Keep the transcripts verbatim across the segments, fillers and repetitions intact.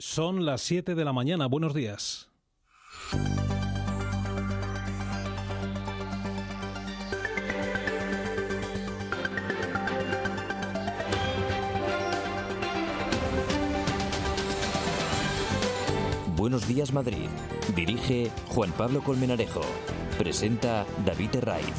Son las siete de la mañana. Buenos días. Buenos días, Madrid. Dirige Juan Pablo Colmenarejo. Presenta David Herraiz.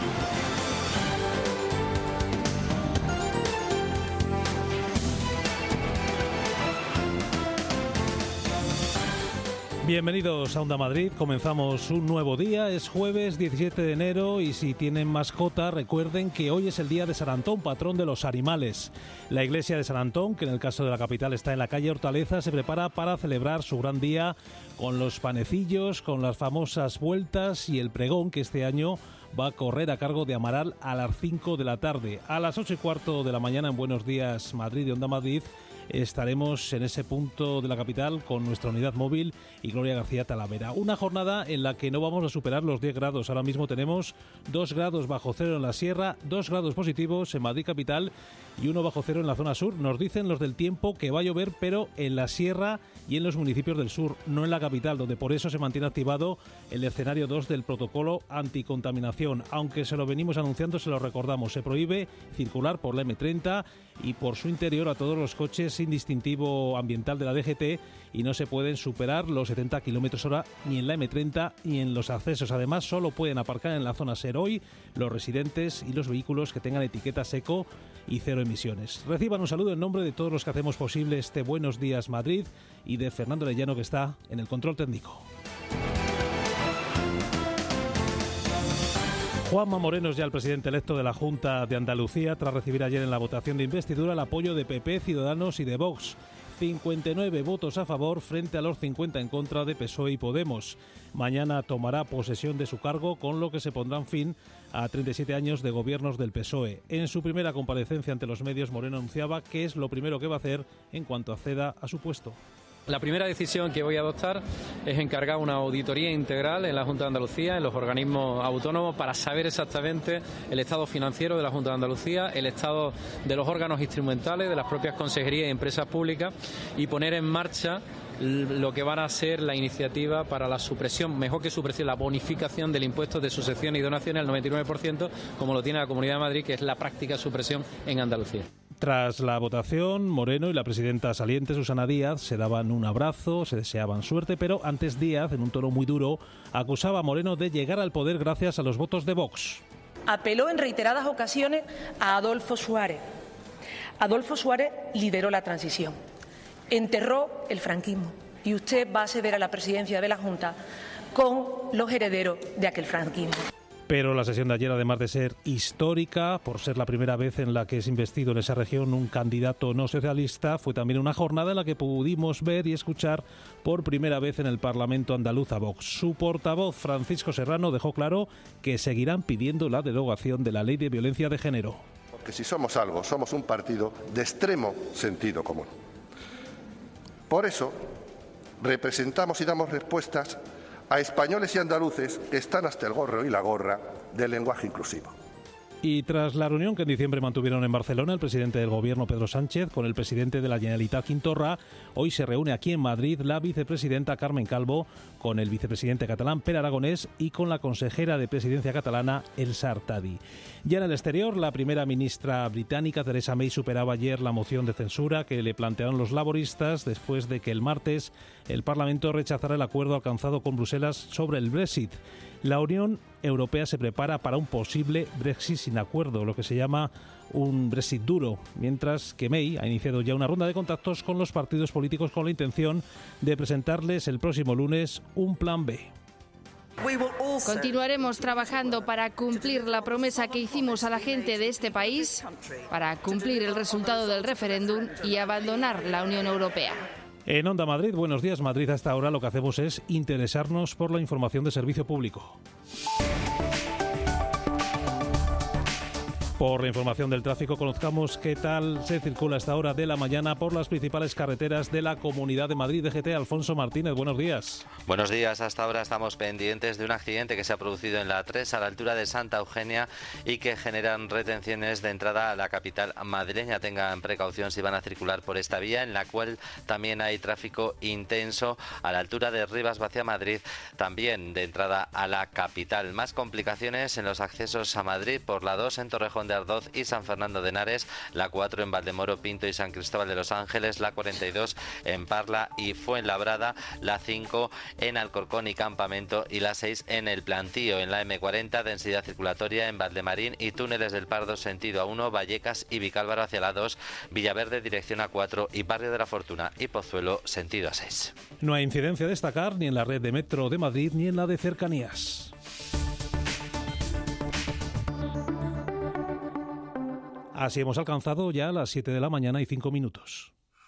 Bienvenidos a Onda Madrid, comenzamos un nuevo día, es jueves diecisiete de enero y si tienen mascota recuerden que hoy es el día de San Antón, patrón de los animales. La iglesia de San Antón, que en el caso de la capital está en la calle Hortaleza, se prepara para celebrar su gran día con los panecillos, con las famosas vueltas y el pregón que este año va a correr a cargo de Amaral a las cinco de la tarde. A las ocho y cuarto de la mañana en Buenos Días Madrid de Onda Madrid estaremos en ese punto de la capital con nuestra unidad móvil y Gloria García Talavera. Una jornada en la que no vamos a superar los diez grados. Ahora mismo tenemos dos grados bajo cero en la sierra, dos grados positivos en Madrid capital y uno bajo cero en la zona sur. Nos dicen los del tiempo que va a llover, pero en la sierra y en los municipios del sur, no en la capital, donde por eso se mantiene activado el escenario dos del protocolo anticontaminación. Aunque se lo venimos anunciando, se lo recordamos. Se prohíbe circular por la eme treinta y por su interior a todos los coches sin distintivo ambiental de la D G T y no se pueden superar los setenta kilómetros hora ni en la eme treinta ni en los accesos. Además, solo pueden aparcar en la zona SER hoy los residentes y los vehículos que tengan etiqueta seco y cero emisiones. Reciban un saludo en nombre de todos los que hacemos posible este Buenos Días Madrid y de Fernando Arellano, que está en el control técnico. Juanma Moreno es ya el presidente electo de la Junta de Andalucía tras recibir ayer en la votación de investidura el apoyo de P P, Ciudadanos y de Vox. cincuenta y nueve votos a favor frente a los cincuenta en contra de P S O E y Podemos. Mañana tomará posesión de su cargo, con lo que se pondrán fin a treinta y siete años de gobiernos del P S O E. En su primera comparecencia ante los medios, Moreno anunciaba qué es lo primero que va a hacer en cuanto acceda a su puesto. La primera decisión que voy a adoptar es encargar una auditoría integral en la Junta de Andalucía, en los organismos autónomos, para saber exactamente el estado financiero de la Junta de Andalucía, el estado de los órganos instrumentales, de las propias consejerías y empresas públicas, y poner en marcha lo que van a ser la iniciativa para la supresión, mejor que supresión, la bonificación del impuesto de sucesiones y donaciones al noventa y nueve por ciento, como lo tiene la Comunidad de Madrid, que es la práctica supresión en Andalucía. Tras la votación, Moreno y la presidenta saliente, Susana Díaz, se daban un abrazo, se deseaban suerte, pero antes Díaz, en un tono muy duro, acusaba a Moreno de llegar al poder gracias a los votos de Vox. Apeló en reiteradas ocasiones a Adolfo Suárez. Adolfo Suárez lideró la transición, enterró el franquismo y usted va a acceder a la presidencia de la Junta con los herederos de aquel franquismo. Pero la sesión de ayer, además de ser histórica, por ser la primera vez en la que es investido en esa región un candidato no socialista, fue también una jornada en la que pudimos ver y escuchar por primera vez en el Parlamento andaluz a Vox. Su portavoz, Francisco Serrano, dejó claro que seguirán pidiendo la derogación de la Ley de Violencia de Género. Porque si somos algo, somos un partido de extremo sentido común. Por eso, representamos y damos respuestas a españoles y andaluces que están hasta el gorro y la gorra del lenguaje inclusivo. Y tras la reunión que en diciembre mantuvieron en Barcelona el presidente del Gobierno, Pedro Sánchez, con el presidente de la Generalitat, Quim Torra, hoy se reúne aquí en Madrid la vicepresidenta Carmen Calvo con el vicepresidente catalán Pere Aragonés y con la consejera de Presidencia catalana Elsa Artadi. Ya en el exterior, la primera ministra británica Theresa May superaba ayer la moción de censura que le plantearon los laboristas después de que el martes el Parlamento rechazara el acuerdo alcanzado con Bruselas sobre el Brexit. La Unión Europea se prepara para un posible Brexit sin acuerdo, lo que se llama un Brexit duro, mientras que May ha iniciado ya una ronda de contactos con los partidos políticos con la intención de presentarles el próximo lunes un plan B. Continuaremos trabajando para cumplir la promesa que hicimos a la gente de este país, para cumplir el resultado del referéndum y abandonar la Unión Europea. En Onda Madrid, Buenos Días Madrid, hasta ahora lo que hacemos es interesarnos por la información de servicio público. Por la información del tráfico, conozcamos qué tal se circula a esta hora de la mañana por las principales carreteras de la Comunidad de Madrid. D G T, Alfonso Martínez, buenos días. Buenos días, hasta ahora estamos pendientes de un accidente que se ha producido en la A tres a la altura de Santa Eugenia y que generan retenciones de entrada a la capital madrileña. Tengan precaución si van a circular por esta vía, en la cual también hay tráfico intenso a la altura de Rivas hacia Madrid, también de entrada a la capital. Más complicaciones en los accesos a Madrid por la dos en Torrejón de Ardoz y San Fernando de Henares, la cuatro en Valdemoro, Pinto y San Cristóbal de los Ángeles, la cuarenta y dos en Parla y Fuenlabrada, la cinco en Alcorcón y Campamento y la seis en El Plantío. En la eme cuarenta, densidad circulatoria en Valdemarín y Túneles del Pardo sentido A uno, Vallecas y Vicálvaro hacia la dos, Villaverde dirección A cuatro y Barrio de la Fortuna y Pozuelo sentido A seis. No hay incidencia a destacar ni en la red de metro de Madrid ni en la de cercanías. Así hemos alcanzado ya las siete de la mañana y cinco minutos.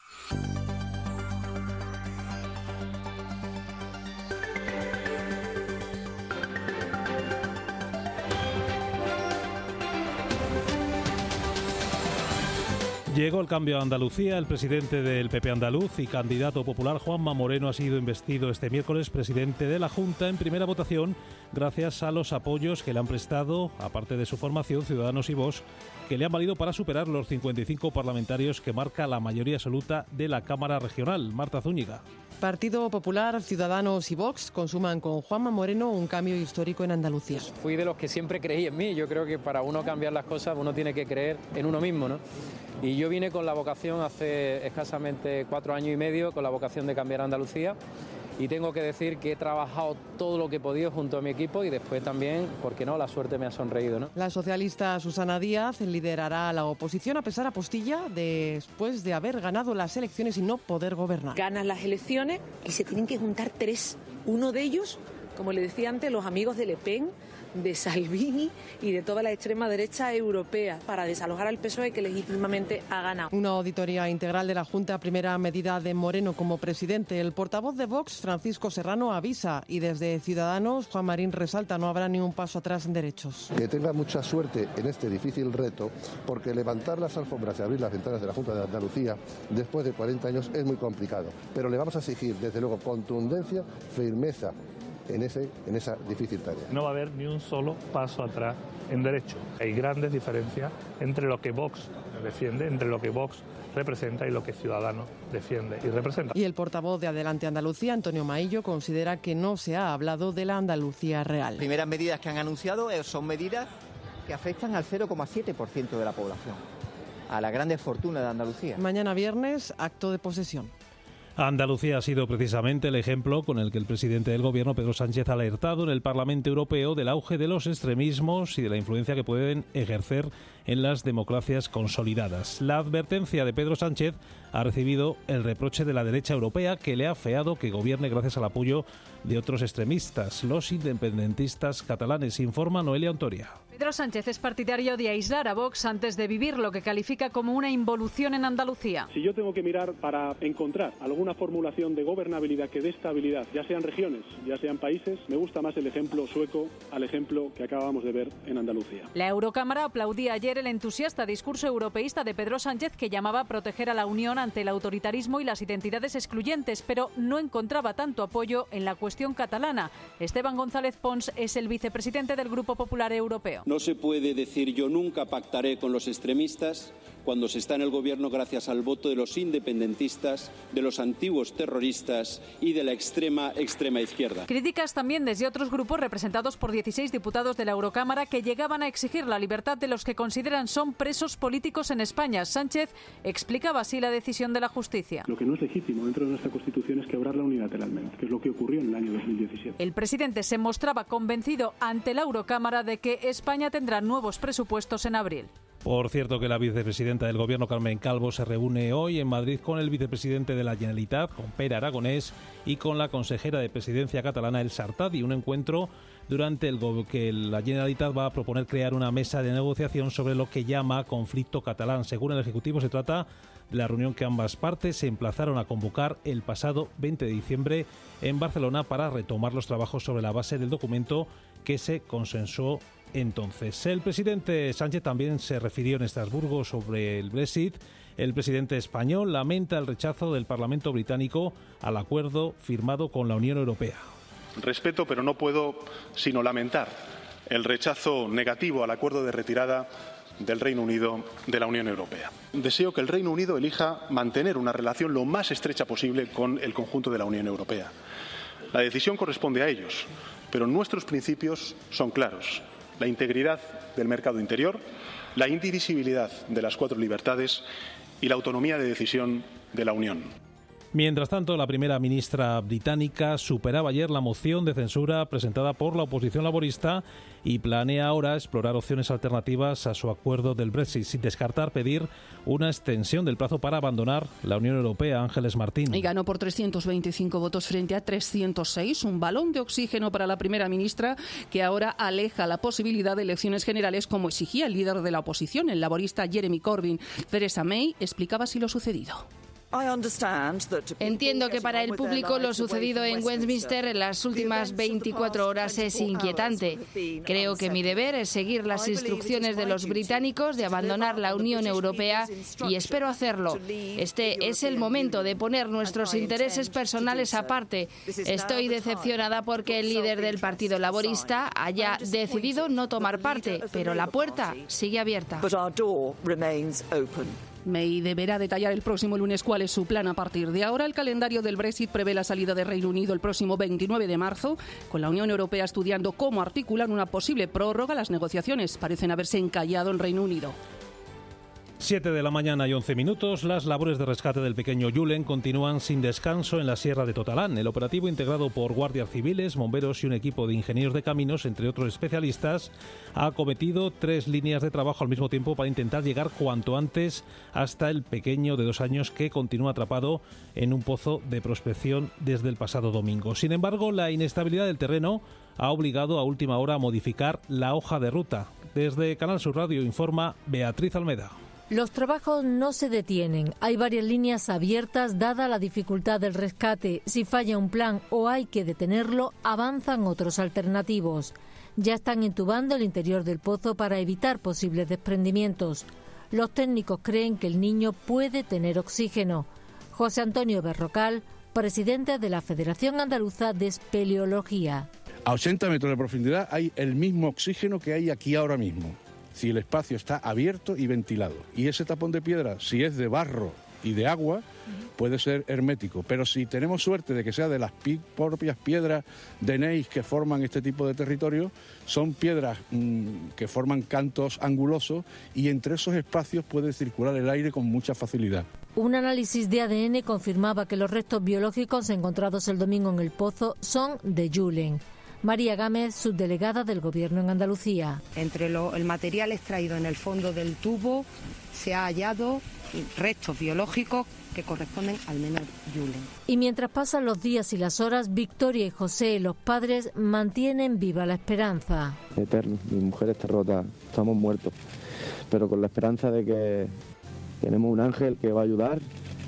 Llegó el cambio a Andalucía. El presidente del P P andaluz y candidato popular Juanma Moreno ha sido investido este miércoles presidente de la Junta en primera votación gracias a los apoyos que le han prestado, aparte de su formación, Ciudadanos y Vox, que le han valido para superar los cincuenta y cinco parlamentarios que marca la mayoría absoluta de la Cámara Regional. Marta Zúñiga. Partido Popular, Ciudadanos y Vox consuman con Juanma Moreno un cambio histórico en Andalucía. Fui de los que siempre creí en mí. Yo creo que para uno cambiar las cosas uno tiene que creer en uno mismo, ¿no? Y yo vine con la vocación hace escasamente cuatro años y medio, con la vocación de cambiar Andalucía. Y tengo que decir que he trabajado todo lo que he podido junto a mi equipo y después también, ¿por qué no?, la suerte me ha sonreído, ¿no? La socialista Susana Díaz liderará a la oposición a pesar apostilla después de haber ganado las elecciones y no poder gobernar. Ganan las elecciones y se tienen que juntar tres. Uno de ellos, como le decía antes, los amigos de Le Pen, de Salvini y de toda la extrema derecha europea para desalojar al P S O E que legítimamente ha ganado. Una auditoría integral de la Junta, primera medida de Moreno como presidente. El portavoz de Vox, Francisco Serrano, avisa y desde Ciudadanos, Juan Marín resalta, no habrá ni un paso atrás en derechos. Que tenga mucha suerte en este difícil reto, porque levantar las alfombras y abrir las ventanas de la Junta de Andalucía después de cuarenta años es muy complicado. Pero le vamos a exigir, desde luego, contundencia, firmeza en, ese, en esa difícil tarea. No va a haber ni un solo paso atrás en derecho. Hay grandes diferencias entre lo que Vox defiende, entre lo que Vox representa y lo que Ciudadanos defiende y representa. Y el portavoz de Adelante Andalucía, Antonio Maillo, considera que no se ha hablado de la Andalucía real. Las primeras medidas que han anunciado son medidas que afectan al cero coma siete por ciento de la población, a la grande fortuna de Andalucía. Mañana viernes, acto de posesión. Andalucía ha sido precisamente el ejemplo con el que el presidente del Gobierno, Pedro Sánchez, ha alertado en el Parlamento Europeo del auge de los extremismos y de la influencia que pueden ejercer en las democracias consolidadas. La advertencia de Pedro Sánchez ha recibido el reproche de la derecha europea, que le ha afeado que gobierne gracias al apoyo de otros extremistas, los independentistas catalanes, informa Noelia Ontoria. Pedro Sánchez es partidario de aislar a Vox antes de vivir lo que califica como una involución en Andalucía. Si yo tengo que mirar para encontrar alguna formulación de gobernabilidad que dé estabilidad, ya sean regiones, ya sean países, me gusta más el ejemplo sueco al ejemplo que acabamos de ver en Andalucía. La Eurocámara aplaudía ayer el entusiasta discurso europeísta de Pedro Sánchez, que llamaba a proteger a la Unión ante el autoritarismo y las identidades excluyentes, pero no encontraba tanto apoyo en la cuestión catalana. Esteban González Pons es el vicepresidente del Grupo Popular Europeo. No se puede decir yo nunca pactaré con los extremistas cuando se está en el gobierno gracias al voto de los independentistas, de los antiguos terroristas y de la extrema, extrema izquierda. Críticas también desde otros grupos representados por dieciséis diputados de la Eurocámara que llegaban a exigir la libertad de los que consideran son presos políticos en España. Sánchez explicaba así la decisión de la justicia. Lo que no es legítimo dentro de nuestra Constitución es quebrarla unilateralmente, que es lo que ocurrió en el año dos mil diecisiete. El presidente se mostraba convencido ante la Eurocámara de que España tendrá nuevos presupuestos en abril. Por cierto, que la vicepresidenta del Gobierno, Carmen Calvo, se reúne hoy en Madrid con el vicepresidente de la Generalitat, con Pere Aragonés, y con la consejera de Presidencia catalana, Elsa Artadi. Un encuentro durante el que la Generalitat va a proponer crear una mesa de negociación sobre lo que llama conflicto catalán. Según el Ejecutivo, se trata de la reunión que ambas partes se emplazaron a convocar el pasado veinte de diciembre en Barcelona para retomar los trabajos sobre la base del documento que se consensuó entonces. El presidente Sánchez también se refirió en Estrasburgo sobre el Brexit. El presidente español lamenta el rechazo del Parlamento británico al acuerdo firmado con la Unión Europea. Respeto, pero no puedo sino lamentar el rechazo negativo al acuerdo de retirada del Reino Unido de la Unión Europea. Deseo que el Reino Unido elija mantener una relación lo más estrecha posible con el conjunto de la Unión Europea. La decisión corresponde a ellos, pero nuestros principios son claros: la integridad del mercado interior, la indivisibilidad de las cuatro libertades y la autonomía de decisión de la Unión. Mientras tanto, la primera ministra británica superaba ayer la moción de censura presentada por la oposición laborista y planea ahora explorar opciones alternativas a su acuerdo del Brexit, sin descartar pedir una extensión del plazo para abandonar la Unión Europea. Ángeles Martín. Y ganó por trescientos veinticinco votos frente a trescientos seis, un balón de oxígeno para la primera ministra, que ahora aleja la posibilidad de elecciones generales como exigía el líder de la oposición, el laborista Jeremy Corbyn. Theresa May explicaba así lo sucedido. Entiendo que para el público lo sucedido en Westminster en las últimas veinticuatro horas es inquietante. Creo que mi deber es seguir las instrucciones de los británicos de abandonar la Unión Europea y espero hacerlo. Este es el momento de poner nuestros intereses personales aparte. Estoy decepcionada porque el líder del Partido Laborista haya decidido no tomar parte, pero la puerta sigue abierta. May deberá detallar el próximo lunes cuál es su plan a partir de ahora. El calendario del Brexit prevé la salida de Reino Unido el próximo veintinueve de marzo, con la Unión Europea estudiando cómo articular una posible prórroga. Las negociaciones parecen haberse encallado en Reino Unido. siete de la mañana y once minutos. Las labores de rescate del pequeño Julen continúan sin descanso en la Sierra de Totalán. El operativo, integrado por guardias civiles, bomberos y un equipo de ingenieros de caminos, entre otros especialistas, ha acometido tres líneas de trabajo al mismo tiempo para intentar llegar cuanto antes hasta el pequeño de dos años que continúa atrapado en un pozo de prospección desde el pasado domingo. Sin embargo, la inestabilidad del terreno ha obligado a última hora a modificar la hoja de ruta. Desde Canal Sur Radio informa Beatriz Almeda. Los trabajos no se detienen. Hay varias líneas abiertas dada la dificultad del rescate. Si falla un plan o hay que detenerlo, avanzan otros alternativos. Ya están entubando el interior del pozo para evitar posibles desprendimientos. Los técnicos creen que el niño puede tener oxígeno. José Antonio Berrocal, presidente de la Federación Andaluza de Espeleología. A ochenta metros de profundidad hay el mismo oxígeno que hay aquí ahora mismo, si el espacio está abierto y ventilado. Y ese tapón de piedra, si es de barro y de agua, puede ser hermético. Pero si tenemos suerte de que sea de las pi- propias piedras de gneiss que forman este tipo de territorio, son piedras mmm, que forman cantos angulosos y entre esos espacios puede circular el aire con mucha facilidad. Un análisis de A D N confirmaba que los restos biológicos encontrados el domingo en el pozo son de Julen. María Gámez, subdelegada del Gobierno en Andalucía. Entre lo, el material extraído en el fondo del tubo se ha hallado restos biológicos que corresponden al menor Julen. Y mientras pasan los días y las horas, Victoria y José, los padres, mantienen viva la esperanza. Eterno, mi mujer está rota, estamos muertos, pero con la esperanza de que tenemos un ángel que va a ayudar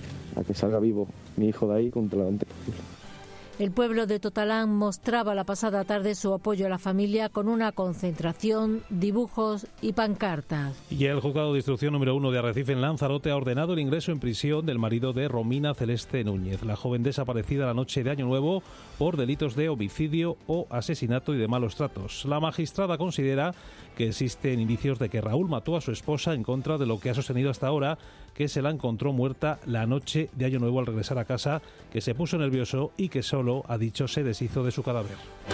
a que salga vivo mi hijo de ahí contra lo antes posible. El pueblo de Totalán mostraba la pasada tarde su apoyo a la familia con una concentración, dibujos y pancartas. Y el juzgado de instrucción número uno de Arrecife en Lanzarote ha ordenado el ingreso en prisión del marido de Romina Celeste Núñez, la joven desaparecida la noche de Año Nuevo por delitos de homicidio o asesinato y de malos tratos. La magistrada considera que existen indicios de que Raúl mató a su esposa en contra de lo que ha sostenido hasta ahora, que se la encontró muerta la noche de Año Nuevo al regresar a casa, que se puso nervioso y que solo, ha dicho, se deshizo de su cadáver.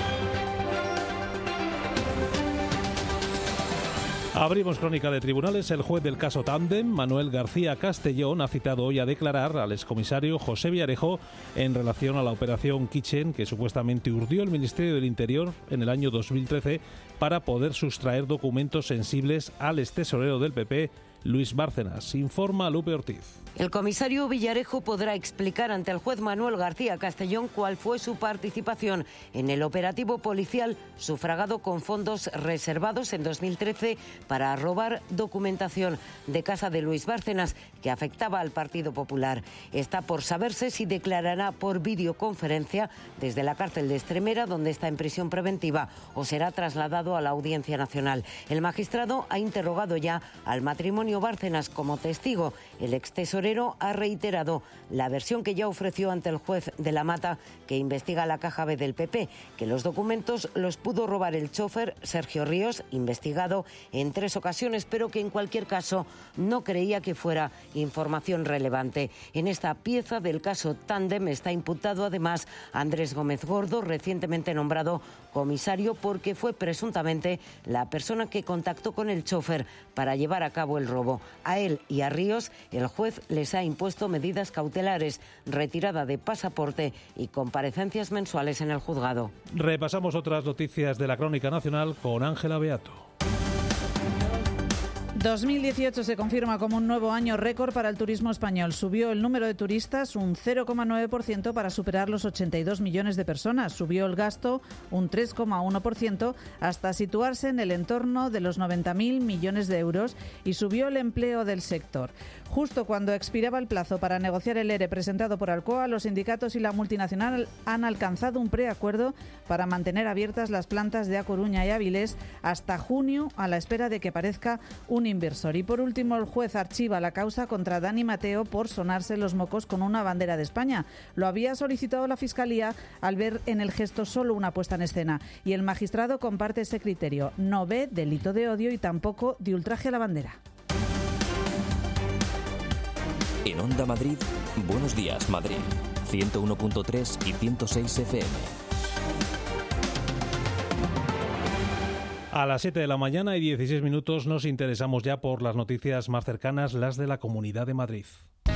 Abrimos crónica de tribunales. El juez del caso Tándem, Manuel García Castellón, ha citado hoy a declarar al excomisario José Villarejo en relación a la operación Kitchen que supuestamente urdió el Ministerio del Interior en el año dos mil trece para poder sustraer documentos sensibles al extesorero del P P, Luis Bárcenas. Informa Lupe Ortiz. El comisario Villarejo podrá explicar ante el juez Manuel García Castellón cuál fue su participación en el operativo policial sufragado con fondos reservados en dos mil trece para robar documentación de casa de Luis Bárcenas que afectaba al Partido Popular. Está por saberse si declarará por videoconferencia desde la cárcel de Extremera, donde está en prisión preventiva, o será trasladado a la Audiencia Nacional. El magistrado ha interrogado ya al matrimonio Bárcenas como testigo. El ex tesorero ha reiterado la versión que ya ofreció ante el juez de la Mata, que investiga la caja B del P P, que los documentos los pudo robar el chofer Sergio Ríos, investigado en tres ocasiones, pero que en cualquier caso no creía que fuera información relevante. En esta pieza del caso Tándem está imputado además Andrés Gómez Gordo, recientemente nombrado comisario porque fue presuntamente la persona que contactó con el chofer para llevar a cabo el robo. A él y a Ríos el juez les ha impuesto medidas cautelares, retirada de pasaporte y comparecencias mensuales en el juzgado. Repasamos otras noticias de la Crónica Nacional con Ángela Beato. dos mil dieciocho se confirma como un nuevo año récord para el turismo español. Subió el número de turistas un cero coma nueve por ciento para superar los ochenta y dos millones de personas. Subió el gasto un tres coma uno por ciento hasta situarse en el entorno de los noventa mil millones de euros y subió el empleo del sector. Justo cuando expiraba el plazo para negociar el ERE presentado por Alcoa, los sindicatos y la multinacional han alcanzado un preacuerdo para mantener abiertas las plantas de A Coruña y Avilés hasta junio, a la espera de que aparezca un inversor. Y por último, el juez archiva la causa contra Dani Mateo por sonarse los mocos con una bandera de España. Lo había solicitado la Fiscalía al ver en el gesto solo una puesta en escena. Y el magistrado comparte ese criterio. No ve delito de odio y tampoco de ultraje a la bandera. En Onda Madrid, Buenos Días Madrid, ciento uno punto tres y ciento seis F M. A las siete de la mañana y dieciséis minutos nos interesamos ya por las noticias más cercanas, las de la Comunidad de Madrid.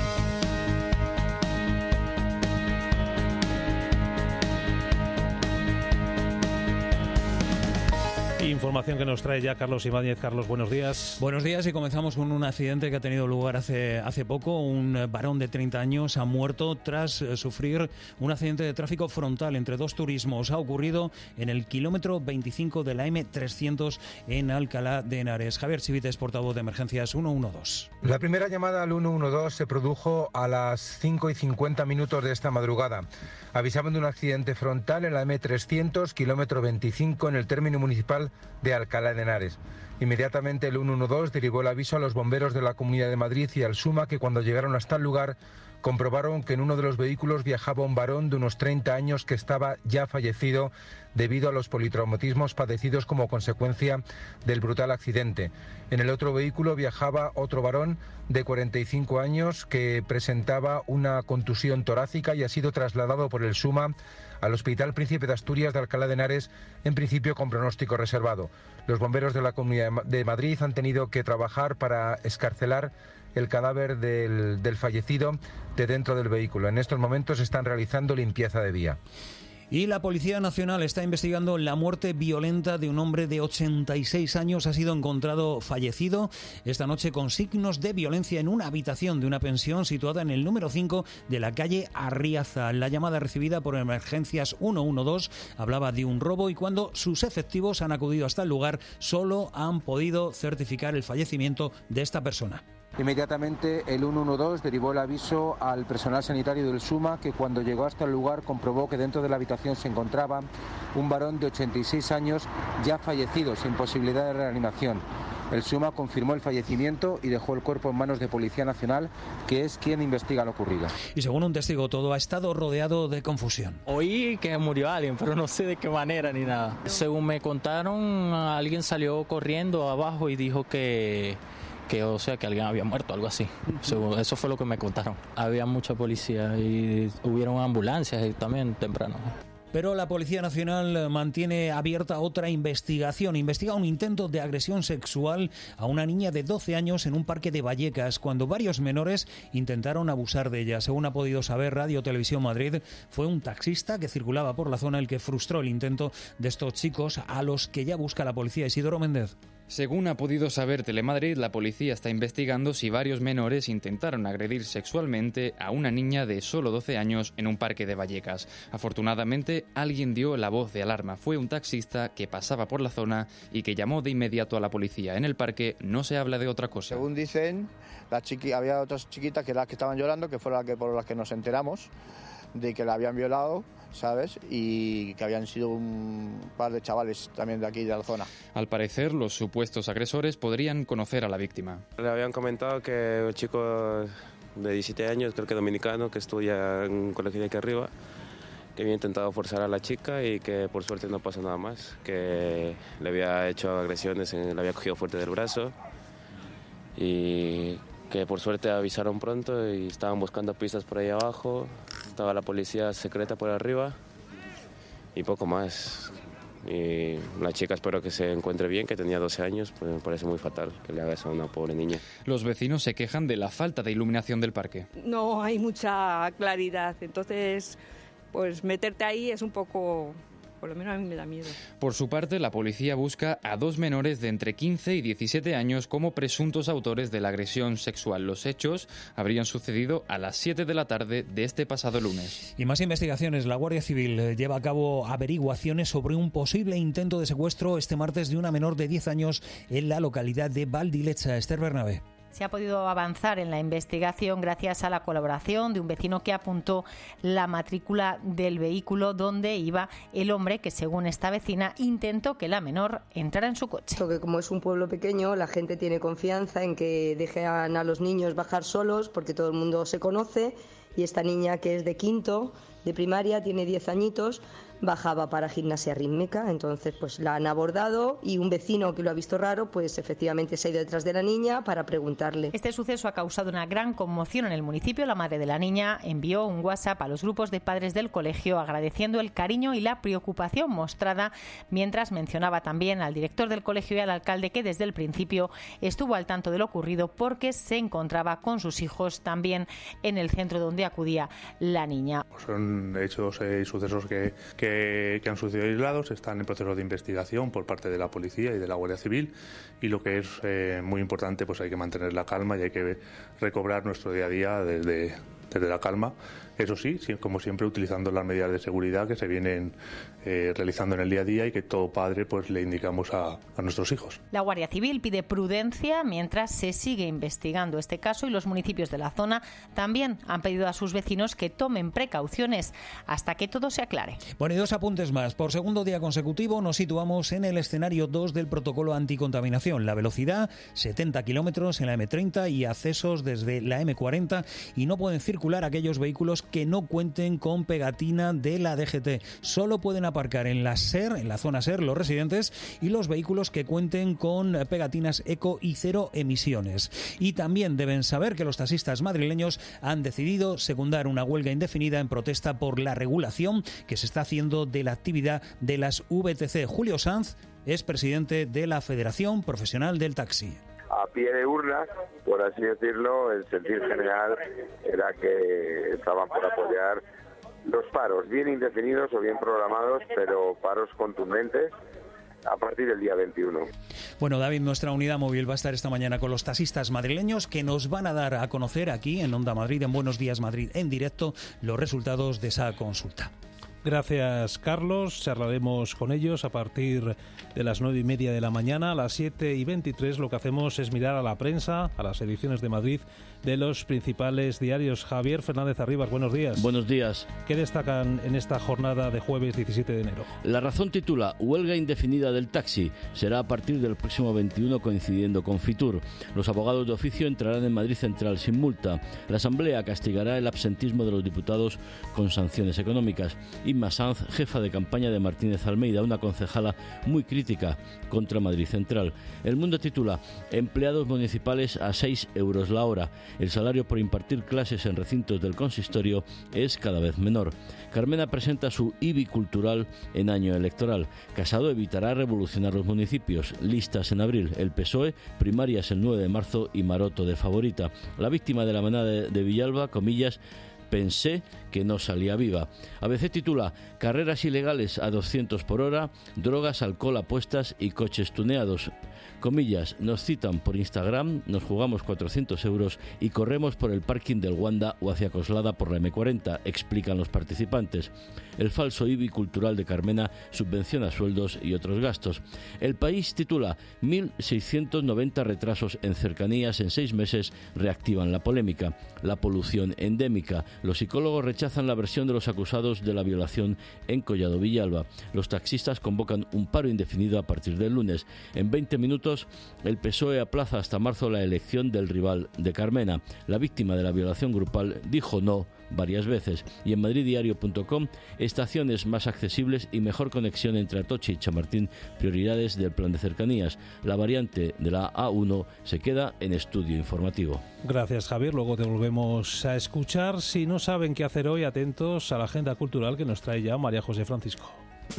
Información que nos trae ya Carlos Ibáñez. Carlos, buenos días. Buenos días y comenzamos con un accidente que ha tenido lugar hace, hace poco. Un varón de treinta años ha muerto tras sufrir un accidente de tráfico frontal entre dos turismos. Ha ocurrido en el kilómetro veinticinco de la eme trescientos en Alcalá de Henares. Javier Chivites, portavoz de Emergencias ciento doce. La primera llamada al ciento doce se produjo a las cinco y cincuenta minutos de esta madrugada. Avisaban de un accidente frontal en la eme trescientos, kilómetro veinticinco, en el término municipal de Alcalá de Henares. Inmediatamente el ciento doce derivó el aviso a los bomberos de la Comunidad de Madrid y al SUMA, que cuando llegaron hasta el lugar comprobaron que en uno de los vehículos viajaba un varón de unos treinta años que estaba ya fallecido debido a los politraumatismos padecidos como consecuencia del brutal accidente. En el otro vehículo viajaba otro varón de cuarenta y cinco años que presentaba una contusión torácica y ha sido trasladado por el SUMA al Hospital Príncipe de Asturias de Alcalá de Henares, en principio con pronóstico reservado. Los bomberos de la Comunidad de Madrid han tenido que trabajar para excarcelar el cadáver del, del fallecido de dentro del vehículo. En estos momentos están realizando limpieza de vía. Y la Policía Nacional está investigando la muerte violenta de un hombre de ochenta y seis años. Ha sido encontrado fallecido esta noche con signos de violencia en una habitación de una pensión situada en el número cinco de la calle Arriaza. La llamada recibida por Emergencias ciento doce hablaba de un robo y cuando sus efectivos han acudido hasta el lugar solo han podido certificar el fallecimiento de esta persona. Inmediatamente el ciento doce derivó el aviso al personal sanitario del SUMA, que cuando llegó hasta el lugar comprobó que dentro de la habitación se encontraba un varón de ochenta y seis años ya fallecido, sin posibilidad de reanimación. El SUMA confirmó el fallecimiento y dejó el cuerpo en manos de Policía Nacional, que es quien investiga lo ocurrido. Y según un testigo, todo ha estado rodeado de confusión. Oí que murió alguien, pero no sé de qué manera ni nada. Según me contaron, alguien salió corriendo abajo y dijo que... que o sea que alguien había muerto, algo así. Eso fue lo que me contaron. Había mucha policía y hubieron ambulancias también temprano. Pero la Policía Nacional mantiene abierta otra investigación. Investiga un intento de agresión sexual a una niña de doce años en un parque de Vallecas, cuando varios menores intentaron abusar de ella. Según ha podido saber Radio Televisión Madrid, fue un taxista que circulaba por la zona el que frustró el intento de estos chicos, a los que ya busca la policía. Isidoro Méndez. Según ha podido saber Telemadrid, la policía está investigando si varios menores intentaron agredir sexualmente a una niña de solo doce años en un parque de Vallecas. Afortunadamente, alguien dio la voz de alarma. Fue un taxista que pasaba por la zona y que llamó de inmediato a la policía. En el parque no se habla de otra cosa. Según dicen, la chiqui, había otras chiquitas que las que estaban llorando, que fueron las que por las que nos enteramos de que la habían violado, ¿sabes? Y que habían sido un par de chavales también de aquí, de la zona. Al parecer, los supuestos agresores podrían conocer a la víctima. Le habían comentado que un chico de diecisiete años, creo que dominicano, que estudia en un colegio de aquí arriba, que había intentado forzar a la chica y que por suerte no pasó nada más, que le había hecho agresiones, le había cogido fuerte del brazo y que por suerte avisaron pronto y estaban buscando pistas por ahí abajo. Estaba la policía secreta por arriba y poco más. Y la chica espero que se encuentre bien, que tenía doce años, pues me parece muy fatal que le haga eso a una pobre niña. Los vecinos se quejan de la falta de iluminación del parque. No hay mucha claridad, entonces pues meterte ahí es un poco... Por lo menos a mí me da miedo. Por su parte, la policía busca a dos menores de entre quince y diecisiete años como presuntos autores de la agresión sexual. Los hechos habrían sucedido a las siete de la tarde de este pasado lunes. Y más investigaciones. La Guardia Civil lleva a cabo averiguaciones sobre un posible intento de secuestro este martes de una menor de diez años en la localidad de Valdilecha. Esther Bernabé. Se ha podido avanzar en la investigación gracias a la colaboración de un vecino que apuntó la matrícula del vehículo donde iba el hombre que, según esta vecina, intentó que la menor entrara en su coche. Que como es un pueblo pequeño, la gente tiene confianza en que dejen a los niños bajar solos porque todo el mundo se conoce, y esta niña, que es de quinto de primaria, tiene diez añitos, bajaba para gimnasia rítmica. Entonces pues la han abordado y un vecino que lo ha visto raro pues efectivamente se ha ido detrás de la niña para preguntarle. Este suceso ha causado una gran conmoción en el municipio. La madre de la niña envió un WhatsApp a los grupos de padres del colegio agradeciendo el cariño y la preocupación mostrada, mientras mencionaba también al director del colegio y al alcalde, que desde el principio estuvo al tanto de lo ocurrido porque se encontraba con sus hijos también en el centro donde acudía la niña. Son hechos y sucesos que, que Que, que han sucedido aislados, están en proceso de investigación por parte de la policía y de la Guardia Civil, y lo que es eh, muy importante, pues hay que mantener la calma y hay que recobrar nuestro día a día desde, desde la calma. Eso sí, como siempre, utilizando las medidas de seguridad que se vienen eh, realizando en el día a día y que todo padre pues le indicamos a, a nuestros hijos. La Guardia Civil pide prudencia mientras se sigue investigando este caso, y los municipios de la zona también han pedido a sus vecinos que tomen precauciones hasta que todo se aclare. Bueno, y dos apuntes más. Por segundo día consecutivo nos situamos en el escenario dos del protocolo anticontaminación. La velocidad, setenta kilómetros en la eme treinta y accesos desde la eme cuarenta, y no pueden circular aquellos vehículos que no cuenten con pegatina de la de ge te. Solo pueden aparcar en la SER, en la zona SER, los residentes y los vehículos que cuenten con pegatinas eco y cero emisiones. Y también deben saber que los taxistas madrileños han decidido secundar una huelga indefinida en protesta por la regulación que se está haciendo de la actividad de las ve te ce. Julio Sanz es presidente de la Federación Profesional del Taxi. A pie de urna, por así decirlo, el sentir general era que estaban por apoyar los paros, bien indefinidos o bien programados, pero paros contundentes a partir del día veintiuno. Bueno, David, nuestra unidad móvil va a estar esta mañana con los taxistas madrileños, que nos van a dar a conocer aquí en Onda Madrid, en Buenos Días Madrid, en directo, los resultados de esa consulta. Gracias, Carlos. Charlaremos con ellos a partir de las nueve y media de la mañana. A las siete y veintitrés lo que hacemos es mirar a la prensa, a las ediciones de Madrid de los principales diarios. Javier Fernández Arribas, buenos días. Buenos días. ¿Qué destacan en esta jornada de jueves diecisiete de enero? La Razón titula: huelga indefinida del taxi. Será a partir del próximo veintiuno, coincidiendo con Fitur. Los abogados de oficio entrarán en Madrid Central sin multa. La Asamblea castigará el absentismo de los diputados con sanciones económicas. Inma Sanz, jefa de campaña de Martínez Almeida, una concejala muy crítica contra Madrid Central. El Mundo titula: empleados municipales a seis euros la hora. El salario por impartir clases en recintos del consistorio es cada vez menor. Carmena presenta su I B I cultural en año electoral. Casado evitará revolucionar los municipios. Listas en abril. El P S O E, primarias el nueve de marzo y Maroto de favorita. La víctima de la manada de, de Villalba, comillas, pensé que no salía viva. A B C titula: carreras ilegales a doscientos por hora, drogas, alcohol, apuestas y coches tuneados. Comillas, nos citan por Instagram, nos jugamos cuatrocientos euros y corremos por el parking del Wanda o hacia Coslada por la eme cuarenta, explican los participantes. El falso I B I cultural de Carmena subvenciona sueldos y otros gastos. El País titula mil seiscientos noventa retrasos en cercanías en seis meses reactivan la polémica. La polución endémica. Los psicólogos rechazan la versión de los acusados de la violación en Collado Villalba. Los taxistas convocan un paro indefinido a partir del lunes. En veinte minutos, el P S O E aplaza hasta marzo la elección del rival de Carmena. La víctima de la violación grupal dijo no varias veces. Y en madriddiario punto com, estaciones más accesibles y mejor conexión entre Atocha y Chamartín, prioridades del plan de cercanías. La variante de la A uno se queda en estudio informativo. Gracias, Javier. Luego te volvemos a escuchar. Si no saben qué hacer hoy, atentos a la agenda cultural que nos trae ya María José Francisco.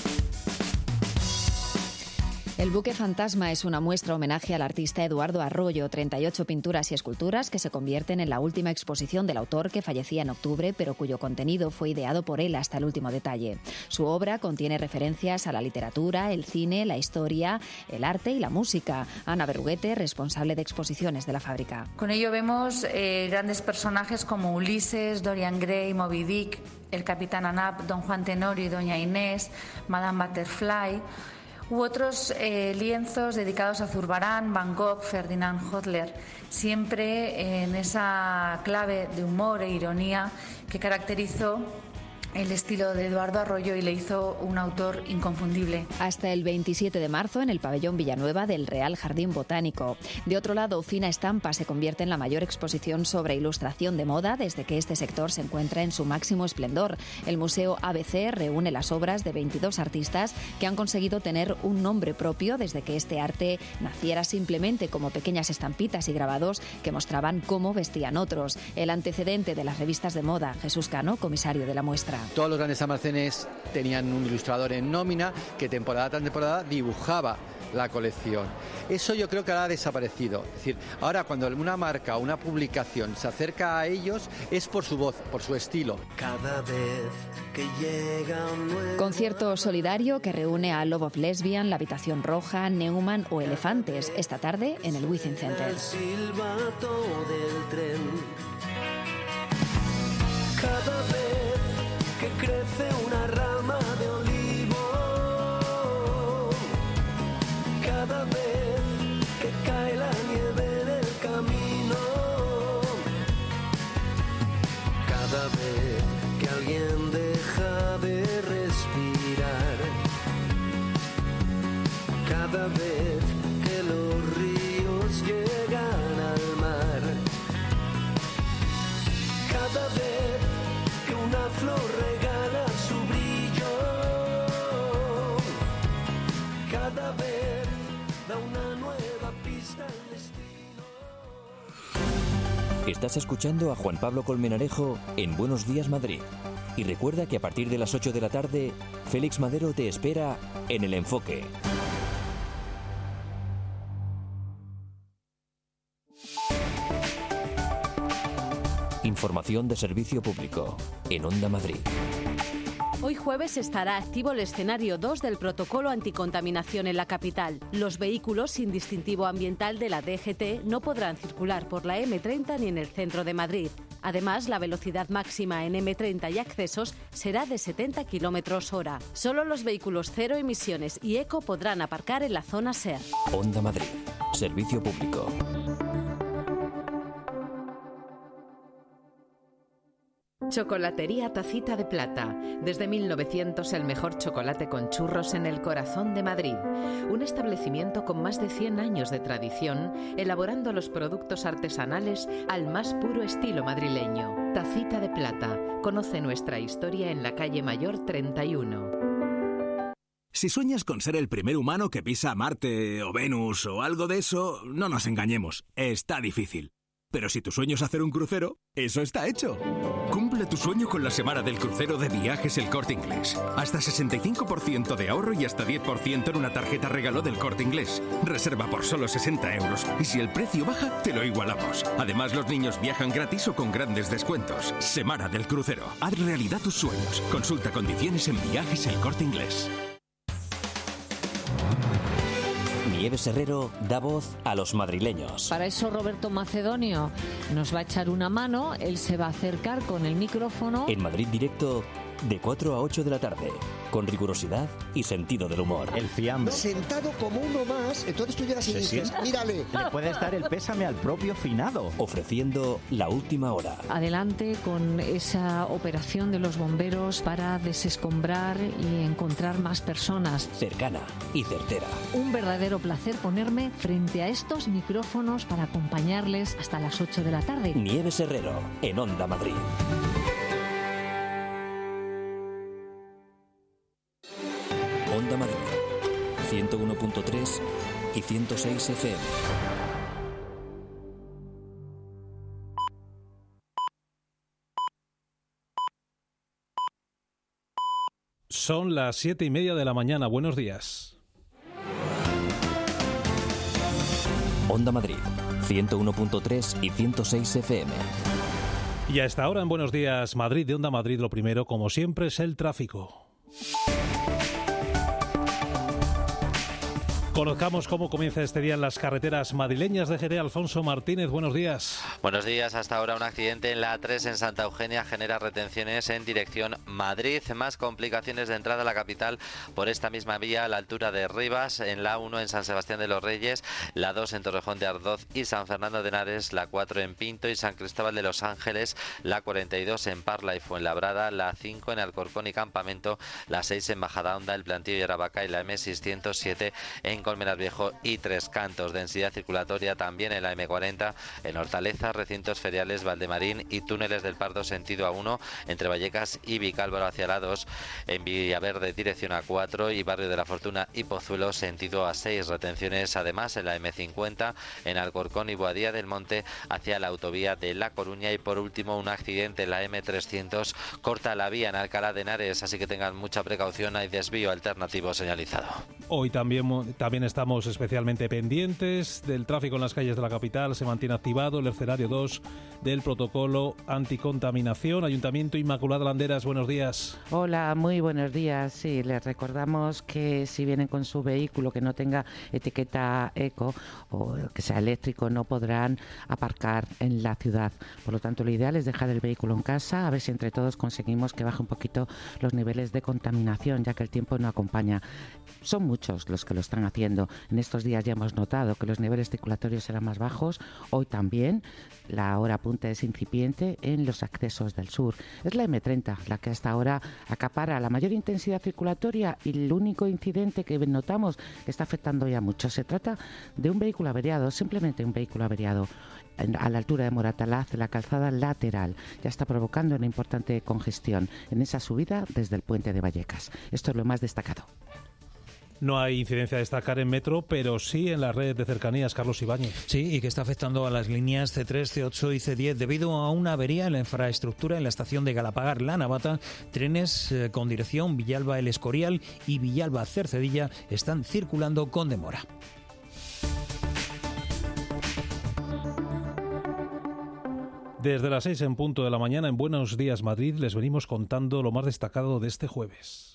El buque fantasma es una muestra homenaje al artista Eduardo Arroyo, treinta y ocho pinturas y esculturas que se convierten en la última exposición del autor que fallecía en octubre, pero cuyo contenido fue ideado por él hasta el último detalle. Su obra contiene referencias a la literatura, el cine, la historia, el arte y la música. Ana Berruguete, responsable de exposiciones de la fábrica. Con ello vemos eh, grandes personajes como Ulises, Dorian Gray, Moby Dick, el Capitán Anap, Don Juan Tenorio y Doña Inés, Madame Butterfly, u otros eh, lienzos dedicados a Zurbarán, Van Gogh, Ferdinand Hodler, siempre en esa clave de humor e ironía que caracterizó el estilo de Eduardo Arroyo y le hizo un autor inconfundible. Hasta el veintisiete de marzo en el pabellón Villanueva del Real Jardín Botánico. De otro lado, Fina Estampa se convierte en la mayor exposición sobre ilustración de moda desde que este sector se encuentra en su máximo esplendor. El Museo A B C reúne las obras de veintidós artistas que han conseguido tener un nombre propio desde que este arte naciera simplemente como pequeñas estampitas y grabados que mostraban cómo vestían otros. El antecedente de las revistas de moda, Jesús Cano, comisario de la muestra. Todos los grandes almacenes tenían un ilustrador en nómina que temporada tras temporada dibujaba la colección. Eso yo creo que ahora ha desaparecido. Es decir, ahora cuando una marca o una publicación se acerca a ellos es por su voz, por su estilo. Cada vez que llega un nuevo... Concierto solidario que reúne a Love of Lesbian, La Habitación Roja, Neumann o Elefantes esta tarde en el Wizzing Center. El silbato del tren. Cada vez que crece una rama de olivo, cada vez que cae la nieve en el camino, cada vez que alguien deja de respirar, cada vez que los ríos llegan al mar, cada vez que una flor regala su brillo, cada vez da una nueva pista al destino. Estás escuchando a Juan Pablo Colmenarejo en Buenos Días Madrid. Y recuerda que a partir de las ocho de la tarde, Félix Madero te espera en El Enfoque. Información de servicio público en Onda Madrid. Hoy jueves estará activo el escenario dos del protocolo anticontaminación en la capital. Los vehículos sin distintivo ambiental de la D G T no podrán circular por la eme treinta ni en el centro de Madrid. Además, la velocidad máxima en eme treinta y accesos será de setenta kilómetros hora. Solo los vehículos cero emisiones y eco podrán aparcar en la zona S E R. Onda Madrid. Servicio público. Chocolatería Tacita de Plata. Desde mil novecientos el mejor chocolate con churros en el corazón de Madrid. Un establecimiento con más de cien años de tradición, elaborando los productos artesanales al más puro estilo madrileño. Tacita de Plata. Conoce nuestra historia en la calle Mayor treinta y uno. Si sueñas con ser el primer humano que pisa Marte o Venus o algo de eso, no nos engañemos, está difícil. Pero si tu sueño es hacer un crucero, eso está hecho. Cumple tu sueño con la semana del crucero de Viajes El Corte Inglés. Hasta sesenta y cinco por ciento de ahorro y hasta diez por ciento en una tarjeta regalo del Corte Inglés. Reserva por solo sesenta euros y si el precio baja, te lo igualamos. Además, los niños viajan gratis o con grandes descuentos. Semana del crucero. Haz realidad tus sueños. Consulta condiciones en Viajes El Corte Inglés. Nieves Herrero da voz a los madrileños. Para eso Roberto Macedonio nos va a echar una mano, él se va a acercar con el micrófono. En Madrid Directo, de cuatro a ocho de la tarde, con rigurosidad y sentido del humor. El fiambre. Sentado como uno más, entonces tú llegas y dices, mírale. Le puedes dar el pésame al propio finado. Ofreciendo la última hora. Adelante con esa operación de los bomberos para desescombrar y encontrar más personas. Cercana y certera. Un verdadero placer ponerme frente a estos micrófonos para acompañarles hasta las ocho de la tarde. Nieves Herrero, en Onda Madrid. Onda Madrid, ciento uno punto tres y ciento seis F M. Son las siete y media de la mañana. Buenos días. Onda Madrid, ciento uno punto tres y ciento seis F M. Y a esta hora en Buenos Días Madrid de Onda Madrid, lo primero, como siempre, es el tráfico. Conozcamos cómo comienza este día en las carreteras madrileñas de Jerez. Alfonso Martínez, buenos días. Buenos días. Hasta ahora un accidente en la A tres en Santa Eugenia genera retenciones en dirección Madrid. Más complicaciones de entrada a la capital por esta misma vía a la altura de Rivas, en la A uno en San Sebastián de los Reyes, la dos en Torrejón de Ardoz y San Fernando de Henares, la cuatro en Pinto y San Cristóbal de los Ángeles, la cuarenta y dos en Parla y Fuenlabrada, la cinco en Alcorcón y Campamento, la seis en Majadahonda, el Plantío y Aravaca y la eme seiscientos siete en Colmenar Viejo y Tres Cantos. Densidad circulatoria también en la eme cuarenta, en Hortaleza, recintos feriales, Valdemarín y túneles del Pardo sentido A uno, entre Vallecas y Vicálvaro hacia la dos, en Villaverde dirección A cuatro y Barrio de la Fortuna y Pozuelo sentido A seis. Retenciones además en la eme cincuenta, en Alcorcón y Boadía del Monte hacia la autovía de La Coruña. Y por último, un accidente en la eme trescientos corta la vía en Alcalá de Henares, así que tengan mucha precaución, hay desvío alternativo señalizado. Hoy también, también estamos especialmente pendientes del tráfico en las calles de la capital. Se mantiene activado el escenario dos del protocolo anticontaminación. Ayuntamiento Inmaculada Landeras, buenos días. Hola, muy buenos días. Sí, les recordamos que si vienen con su vehículo que no tenga etiqueta eco o que sea eléctrico, no podrán aparcar en la ciudad. Por lo tanto, lo ideal es dejar el vehículo en casa, a ver si entre todos conseguimos que baje un poquito los niveles de contaminación, ya que el tiempo no acompaña. Son muchos los que lo están haciendo. En estos días ya hemos notado que los niveles circulatorios eran más bajos. Hoy también la hora punta es incipiente en los accesos del sur. Es la eme treinta la que hasta ahora acapara la mayor intensidad circulatoria y el único incidente que notamos que está afectando ya mucho. Se trata de un vehículo averiado, simplemente un vehículo averiado a la altura de Moratalaz, la calzada lateral. Ya está provocando una importante congestión en esa subida desde el puente de Vallecas. Esto es lo más destacado. No hay incidencia a destacar en metro, pero sí en la red de cercanías. Carlos Ibáñez. Sí, y que está afectando a las líneas ce tres, ce ocho y ce diez debido a una avería en la infraestructura en la estación de Galapagar La Navata. Trenes eh, con dirección Villalba El Escorial y Villalba Cercedilla están circulando con demora. Desde las seis en punto de la mañana en Buenos Días Madrid les venimos contando lo más destacado de este jueves.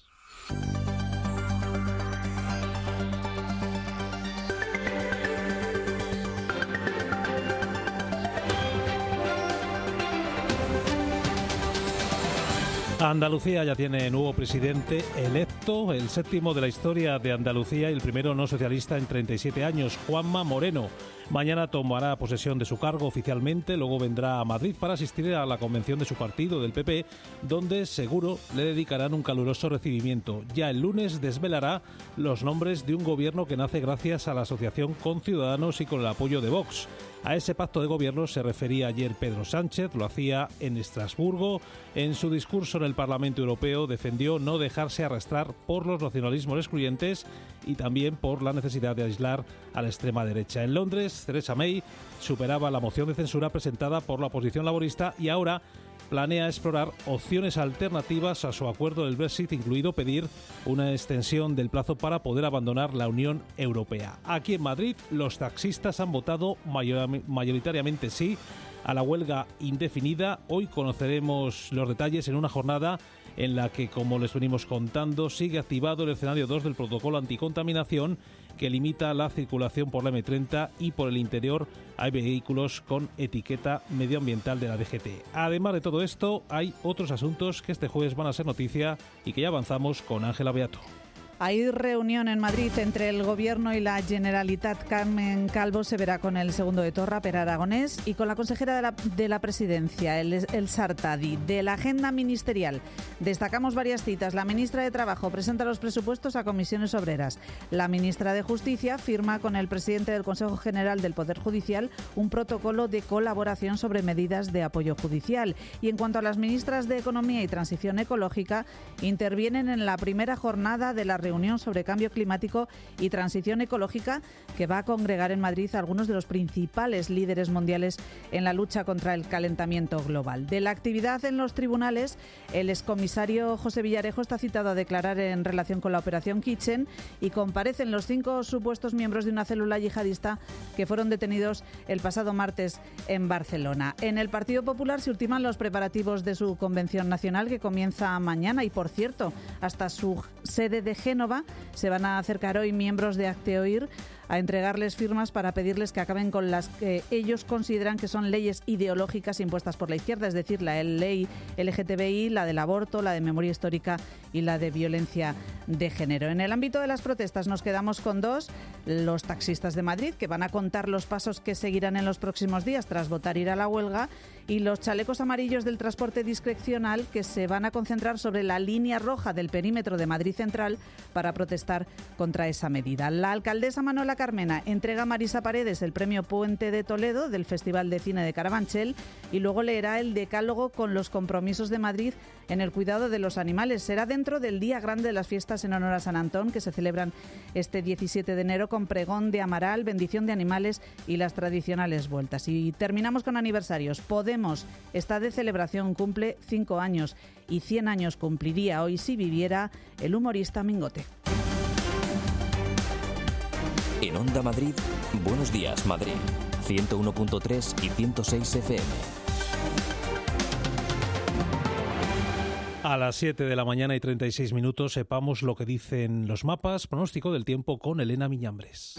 Andalucía ya tiene nuevo presidente electo, el séptimo de la historia de Andalucía y el primero no socialista en treinta y siete años, Juanma Moreno. Mañana tomará posesión de su cargo oficialmente, luego vendrá a Madrid para asistir a la convención de su partido, del pe pe, donde seguro le dedicarán un caluroso recibimiento. Ya el lunes desvelará los nombres de un gobierno que nace gracias a la asociación con Ciudadanos y con el apoyo de Vox. A ese pacto de gobierno se refería ayer Pedro Sánchez, lo hacía en Estrasburgo. En su discurso en el Parlamento Europeo defendió no dejarse arrastrar por los nacionalismos excluyentes y también por la necesidad de aislar a la extrema derecha. En Londres, Theresa May superaba la moción de censura presentada por la oposición laborista y ahora planea explorar opciones alternativas a su acuerdo del Brexit, incluido pedir una extensión del plazo para poder abandonar la Unión Europea. Aquí en Madrid, los taxistas han votado mayoritariamente sí a la huelga indefinida. Hoy conoceremos los detalles en una jornada en la que, como les venimos contando, sigue activado el escenario dos del protocolo anticontaminación que limita la circulación por la eme treinta y por el interior hay vehículos con etiqueta medioambiental de la D G T. Además de todo esto, hay otros asuntos que este jueves van a ser noticia y que ya avanzamos con Ángela Beato. Hay reunión en Madrid entre el Gobierno y la Generalitat. Carmen Calvo se verá con el segundo de Torra, Pere Aragonés, y con la consejera de la, de la Presidencia, el, el Sartadi. De la agenda ministerial destacamos varias citas. La ministra de Trabajo presenta los presupuestos a comisiones obreras. La ministra de Justicia firma con el presidente del Consejo General del Poder Judicial un protocolo de colaboración sobre medidas de apoyo judicial. Y en cuanto a las ministras de Economía y Transición Ecológica, intervienen en la primera jornada de la reunión sobre cambio climático y transición ecológica que va a congregar en Madrid a algunos de los principales líderes mundiales en la lucha contra el calentamiento global. De la actividad en los tribunales, el excomisario José Villarejo está citado a declarar en relación con la operación Kitchen y comparecen los cinco supuestos miembros de una célula yihadista que fueron detenidos el pasado martes en Barcelona. En el Partido Popular se ultiman los preparativos de su convención nacional que comienza mañana y, por cierto, hasta su sede de Génova se van a acercar hoy miembros de Acteoir a entregarles firmas para pedirles que acaben con las que ellos consideran que son leyes ideológicas impuestas por la izquierda, es decir, la ley L G T B I, la del aborto, la de memoria histórica y la de violencia de género. En el ámbito de las protestas nos quedamos con dos, los taxistas de Madrid, que van a contar los pasos que seguirán en los próximos días tras votar ir a la huelga, y los chalecos amarillos del transporte discrecional, que se van a concentrar sobre la línea roja del perímetro de Madrid Central para protestar contra esa medida. La alcaldesa Manuela Carmena entrega a Marisa Paredes el premio Puente de Toledo del Festival de Cine de Carabanchel y luego leerá el decálogo con los compromisos de Madrid en el cuidado de los animales. Será dentro del Día Grande de las Fiestas en honor a San Antón, que se celebran este diecisiete de enero con pregón de Amaral, bendición de animales y las tradicionales vueltas. Y terminamos con aniversarios. Podemos está de celebración, cumple cinco años y cien años cumpliría hoy si viviera el humorista Mingote. En Onda Madrid, Buenos Días Madrid, ciento uno punto tres y ciento seis F M. A las siete de la mañana y treinta y seis minutos sepamos lo que dicen los mapas. Pronóstico del tiempo con Elena Miñambres.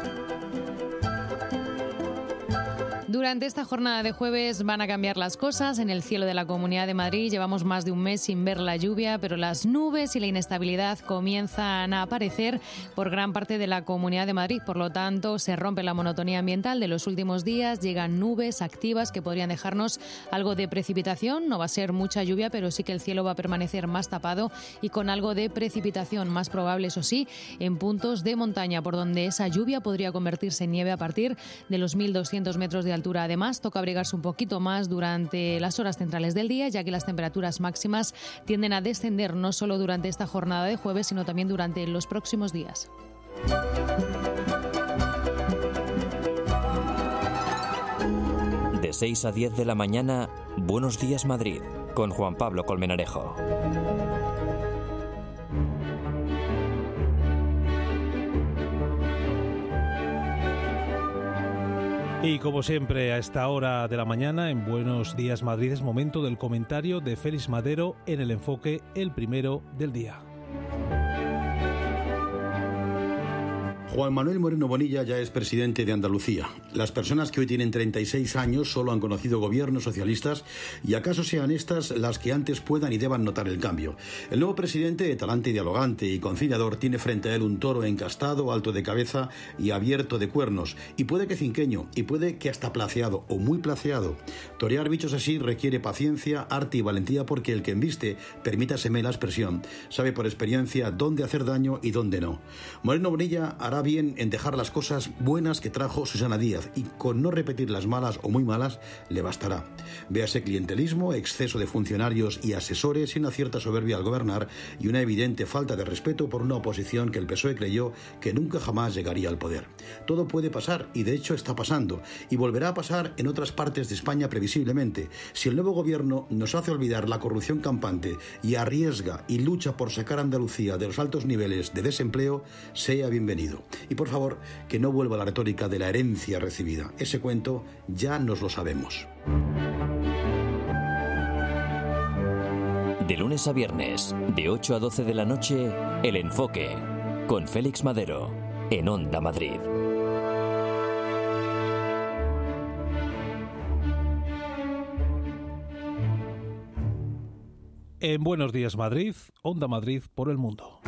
Durante esta jornada de jueves van a cambiar las cosas. En el cielo de la Comunidad de Madrid llevamos más de un mes sin ver la lluvia, pero las nubes y la inestabilidad comienzan a aparecer por gran parte de la Comunidad de Madrid. Por lo tanto, se rompe la monotonía ambiental de los últimos días. Llegan nubes activas que podrían dejarnos algo de precipitación. No va a ser mucha lluvia, pero sí que el cielo va a permanecer más tapado y con algo de precipitación más probable, eso sí, en puntos de montaña, por donde esa lluvia podría convertirse en nieve a partir de los mil doscientos metros de altura. Además, toca abrigarse un poquito más durante las horas centrales del día, ya que las temperaturas máximas tienden a descender no solo durante esta jornada de jueves, sino también durante los próximos días. De seis a diez de la mañana, Buenos Días Madrid, con Juan Pablo Colmenarejo. Y como siempre, a esta hora de la mañana, en Buenos Días Madrid, es momento del comentario de Félix Madero en El Enfoque, el primero del día. Juan Manuel Moreno Bonilla ya es presidente de Andalucía. Las personas que hoy tienen treinta y seis años solo han conocido gobiernos socialistas y acaso sean estas las que antes puedan y deban notar el cambio. El nuevo presidente, talante y dialogante y conciliador, tiene frente a él un toro encastado, alto de cabeza y abierto de cuernos, y puede que cinqueño, y puede que hasta placeado o muy placeado. Torear bichos así requiere paciencia, arte y valentía, porque el que embiste, permítaseme la expresión, sabe por experiencia dónde hacer daño y dónde no. Moreno Bonilla hará bien en dejar las cosas buenas que trajo Susana Díaz, y con no repetir las malas o muy malas le bastará. Véase clientelismo, exceso de funcionarios y asesores y una cierta soberbia al gobernar y una evidente falta de respeto por una oposición que el P S O E creyó que nunca jamás llegaría al poder. Todo puede pasar, y de hecho está pasando, y volverá a pasar en otras partes de España previsiblemente, si el nuevo gobierno nos hace olvidar la corrupción campante y arriesga y lucha por sacar a Andalucía de los altos niveles de desempleo. Sea bienvenido. Y por favor, que no vuelva la retórica de la herencia recibida. Ese cuento ya nos lo sabemos. De lunes a viernes, de ocho a doce de la noche, El Enfoque, con Félix Madero, en Onda Madrid. En Buenos Días Madrid, Onda Madrid por el mundo.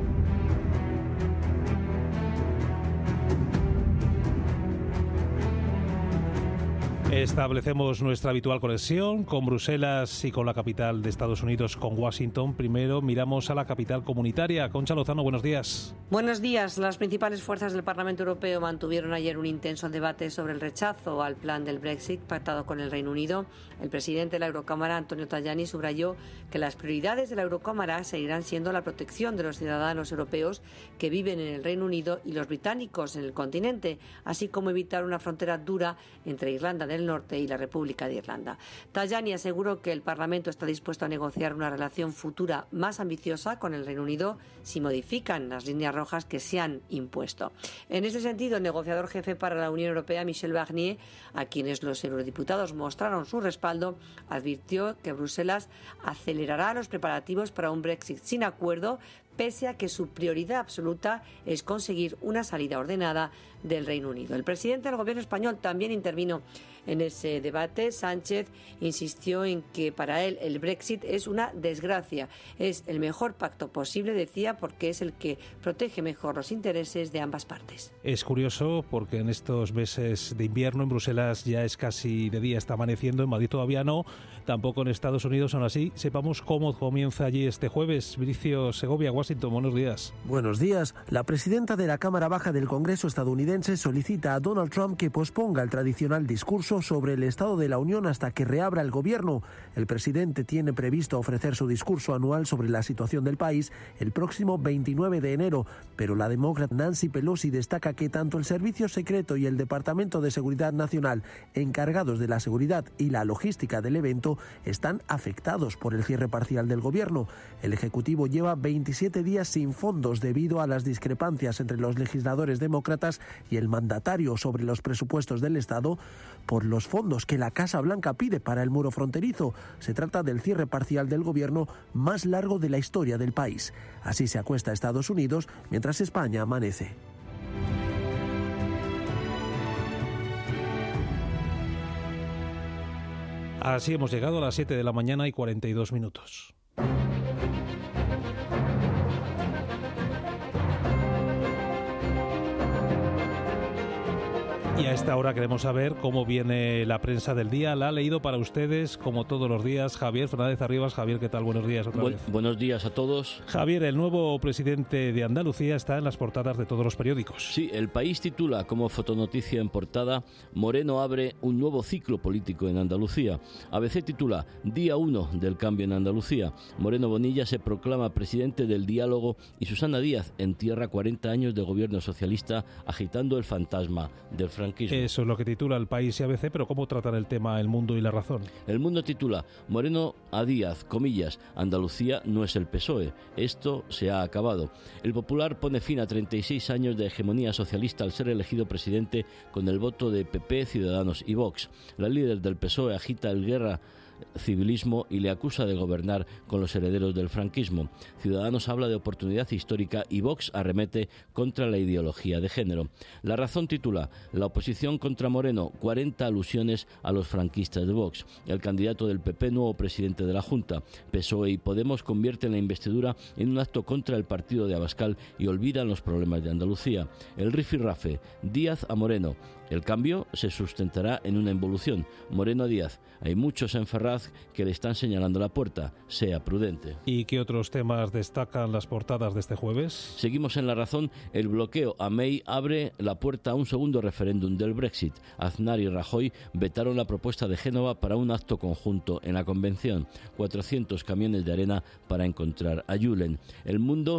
Establecemos nuestra habitual conexión con Bruselas y con la capital de Estados Unidos, con Washington. Primero miramos a la capital comunitaria. Concha Lozano, buenos días. Buenos días. Las principales fuerzas del Parlamento Europeo mantuvieron ayer un intenso debate sobre el rechazo al plan del Brexit pactado con el Reino Unido. El presidente de la Eurocámara, Antonio Tajani, subrayó que las prioridades de la Eurocámara seguirán siendo la protección de los ciudadanos europeos que viven en el Reino Unido y los británicos en el continente, así como evitar una frontera dura entre Irlanda del Norte y la República de Irlanda. Tajani aseguró que el Parlamento está dispuesto a negociar una relación futura más ambiciosa con el Reino Unido si modifican las líneas rojas que se han impuesto. En ese sentido, el negociador jefe para la Unión Europea, Michel Barnier, a quienes los eurodiputados mostraron su respaldo, advirtió que Bruselas acelerará los preparativos para un Brexit sin acuerdo, pese a que su prioridad absoluta es conseguir una salida ordenada del Reino Unido. El presidente del gobierno español también intervino en ese debate. Sánchez insistió en que para él el Brexit es una desgracia. Es el mejor pacto posible, decía, porque es el que protege mejor los intereses de ambas partes. Es curioso porque en estos meses de invierno en Bruselas ya es casi de día, está amaneciendo, en Madrid todavía no, tampoco en Estados Unidos. Aún así, sepamos cómo comienza allí este jueves. Vinicio Segovia, Washington, buenos días. Buenos días. La presidenta de la Cámara Baja del Congreso estadounidense solicita a Donald Trump que posponga el tradicional discurso sobre el Estado de la Unión hasta que reabra el gobierno. El presidente tiene previsto ofrecer su discurso anual sobre la situación del país el próximo veintinueve de enero, pero la demócrata Nancy Pelosi destaca que tanto el Servicio Secreto y el Departamento de Seguridad Nacional, encargados de la seguridad y la logística del evento, están afectados por el cierre parcial del gobierno. El Ejecutivo lleva veintisiete días sin fondos debido a las discrepancias entre los legisladores demócratas y el mandatario sobre los presupuestos del Estado por los fondos que la Casa Blanca pide para el muro fronterizo. Se trata del cierre parcial del gobierno más largo de la historia del país. Así se acuesta Estados Unidos mientras España amanece. Así hemos llegado a las siete de la mañana y cuarenta y dos minutos. Y a esta hora queremos saber cómo viene la prensa del día. La ha leído para ustedes, como todos los días, Javier Fernández Arribas. Javier, ¿qué tal? Buenos días otra Bu- vez. Buenos días a todos. Javier, el nuevo presidente de Andalucía está en las portadas de todos los periódicos. Sí, El País titula como fotonoticia en portada: Moreno abre un nuevo ciclo político en Andalucía. A B C titula: Día uno del cambio en Andalucía. Moreno Bonilla se proclama presidente del diálogo y Susana Díaz entierra cuarenta años de gobierno socialista agitando el fantasma del franquismo. Eso es lo que titula El País y A B C, pero ¿cómo tratan el tema El Mundo y La Razón? El Mundo titula: Moreno a Díaz, comillas, Andalucía no es el P S O E, esto se ha acabado. El Popular pone fin a treinta y seis años de hegemonía socialista al ser elegido presidente con el voto de P P, Ciudadanos y Vox. La líder del P S O E agita el guerra civilismo y le acusa de gobernar con los herederos del franquismo. Ciudadanos habla de oportunidad histórica y Vox arremete contra la ideología de género. La Razón titula: La oposición contra Moreno, cuarenta alusiones a los franquistas de Vox. El candidato del P P, nuevo presidente de la Junta. P S O E y Podemos convierten la investidura en un acto contra el partido de Abascal y olvidan los problemas de Andalucía. El rifirrafe: Díaz a Moreno. El cambio se sustentará en una involución. Moreno a Díaz. Hay muchos en Ferraz que le están señalando la puerta. Sea prudente. ¿Y qué otros temas destacan las portadas de este jueves? Seguimos en La Razón. El bloqueo a May abre la puerta a un segundo referéndum del Brexit. Aznar y Rajoy vetaron la propuesta de Génova para un acto conjunto en la convención. cuatrocientos camiones de arena para encontrar a Julen. El Mundo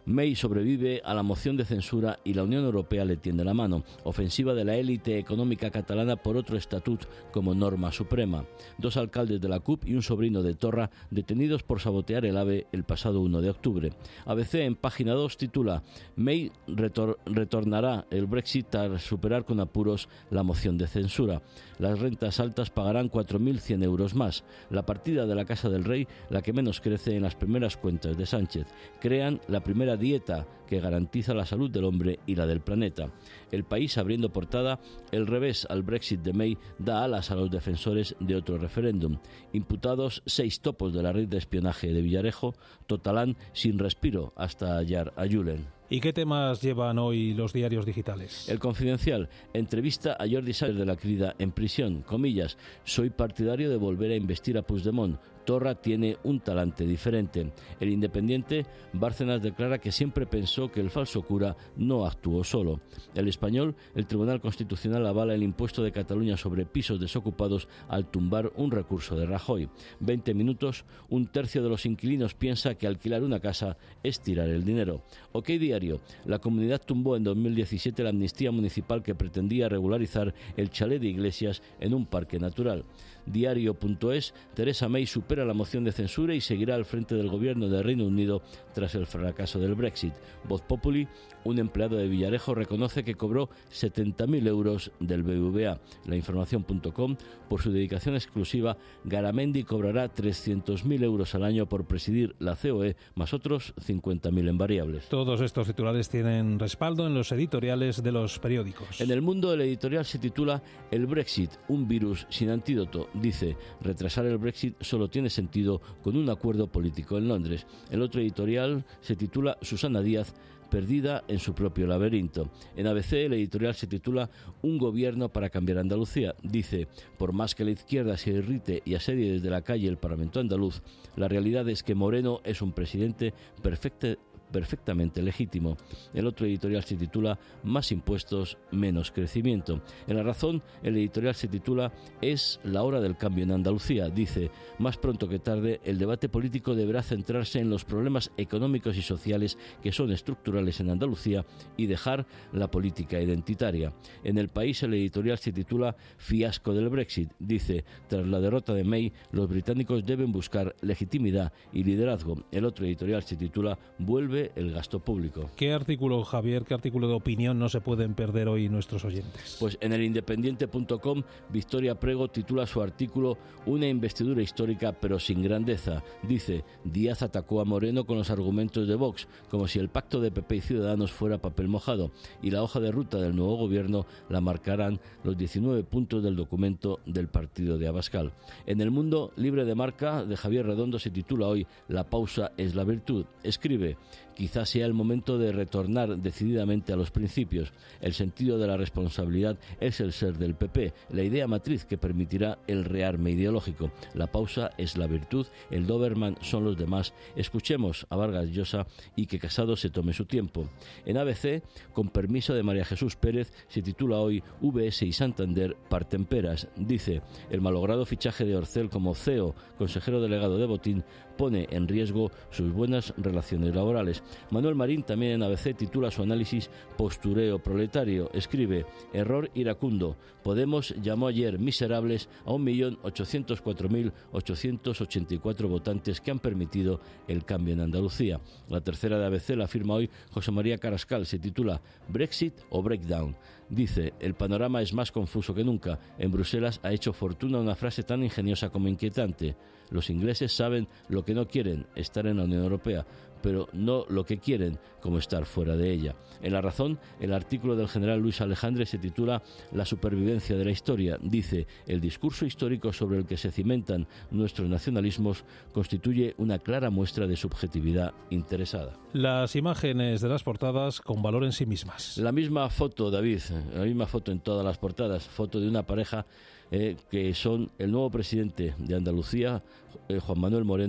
May sobrevive a la moción de censura y la Unión Europea le tiende la mano. Ofensiva de la élite económica catalana por otro estatut como norma suprema. Dos alcaldes de la C U P y un sobrino de Torra detenidos por sabotear el AVE el pasado uno de octubre. A B C en página dos titula: May retor- retornará el Brexit tras superar con apuros la moción de censura. Las rentas altas pagarán cuatro mil cien euros más. La partida de la Casa del Rey, la que menos crece en las primeras cuentas de Sánchez. Crean la primera dieta que garantiza la salud del hombre y la del planeta. El País, abriendo portada: el revés al Brexit de May da alas a los defensores de otro referéndum. Imputados seis topos de la red de espionaje de Villarejo, Totalán sin respiro hasta hallar a Julen. ¿Y qué temas llevan hoy los diarios digitales? El Confidencial entrevista a Jordi Sànchez de la Crida en prisión. Comillas: soy partidario de volver a investir a Puigdemont. Torra tiene un talante diferente. El Independiente, Bárcenas declara que siempre pensó que el falso cura no actuó solo. El Español, el Tribunal Constitucional avala el impuesto de Cataluña sobre pisos desocupados al tumbar un recurso de Rajoy. Veinte minutos, un tercio de los inquilinos piensa que alquilar una casa es tirar el dinero. OK Diario, la comunidad tumbó en dos mil diecisiete la amnistía municipal que pretendía regularizar el chalet de Iglesias en un parque natural. Diario.es, Theresa May supera la moción de censura y seguirá al frente del gobierno de Reino Unido tras el fracaso del Brexit. Voz Populi, un empleado de Villarejo reconoce que cobró setenta mil euros del B B V A. La información punto com, por su dedicación exclusiva, Garamendi cobrará trescientos mil euros al año por presidir la C O E, más otros cincuenta mil en variables. Todos estos titulares tienen respaldo en los editoriales de los periódicos. En El Mundo, el editorial se titula: el Brexit, un virus sin antídoto. Dice: retrasar el Brexit solo tiene sentido con un acuerdo político en Londres. El otro editorial se titula: Susana Díaz, perdida en su propio laberinto. En A B C, el editorial se titula: un gobierno para cambiar Andalucía. Dice: por más que la izquierda se irrite y asedie desde la calle el Parlamento andaluz, la realidad es que Moreno es un presidente perfecto perfectamente legítimo. El otro editorial se titula: más impuestos, menos crecimiento. En La Razón, el editorial se titula: es la hora del cambio en Andalucía. Dice: más pronto que tarde, el debate político deberá centrarse en los problemas económicos y sociales que son estructurales en Andalucía y dejar la política identitaria. En El País, el editorial se titula: fiasco del Brexit. Dice: tras la derrota de May, los británicos deben buscar legitimidad y liderazgo. El otro editorial se titula: vuelve el gasto público. ¿Qué artículo, Javier, qué artículo de opinión no se pueden perder hoy nuestros oyentes? Pues en el independiente punto com, Victoria Prego titula su artículo: una investidura histórica pero sin grandeza. Dice: Díaz atacó a Moreno con los argumentos de Vox, como si el pacto de P P y Ciudadanos fuera papel mojado, y la hoja de ruta del nuevo gobierno la marcarán los diecinueve puntos del documento del partido de Abascal. En El Mundo, libre de marca, de Javier Redondo, se titula hoy: la pausa es la virtud. Escribe: quizás sea el momento de retornar decididamente a los principios. El sentido de la responsabilidad es el ser del P P, la idea matriz que permitirá el rearme ideológico. La pausa es la virtud, el Doberman son los demás. Escuchemos a Vargas Llosa y que Casado se tome su tiempo. En A B C, con permiso de María Jesús Pérez, se titula hoy: V S y Santander parten peras. Dice: el malogrado fichaje de Orcel como C E O, consejero delegado de Botín, pone en riesgo sus buenas relaciones laborales. Manuel Marín, también en A B C, titula su análisis: postureo proletario. Escribe: error iracundo. Podemos llamó ayer miserables a un millón ochocientos cuatro mil ochocientos ochenta y cuatro votantes que han permitido el cambio en Andalucía. La tercera de A B C la firma hoy José María Carrascal. Se titula: Brexit o Breakdown. Dice: el panorama es más confuso que nunca. En Bruselas ha hecho fortuna una frase tan ingeniosa como inquietante: los ingleses saben lo que no quieren, estar en la Unión Europea, pero no lo que quieren, como estar fuera de ella. En La Razón, el artículo del general Luis Alejandre se titula: la supervivencia de la historia. Dice: el discurso histórico sobre el que se cimentan nuestros nacionalismos constituye una clara muestra de subjetividad interesada. Las imágenes de las portadas con valor en sí mismas. La misma foto, David, la misma foto en todas las portadas, foto de una pareja eh, que son el nuevo presidente de Andalucía, eh, Juan Manuel Moreno,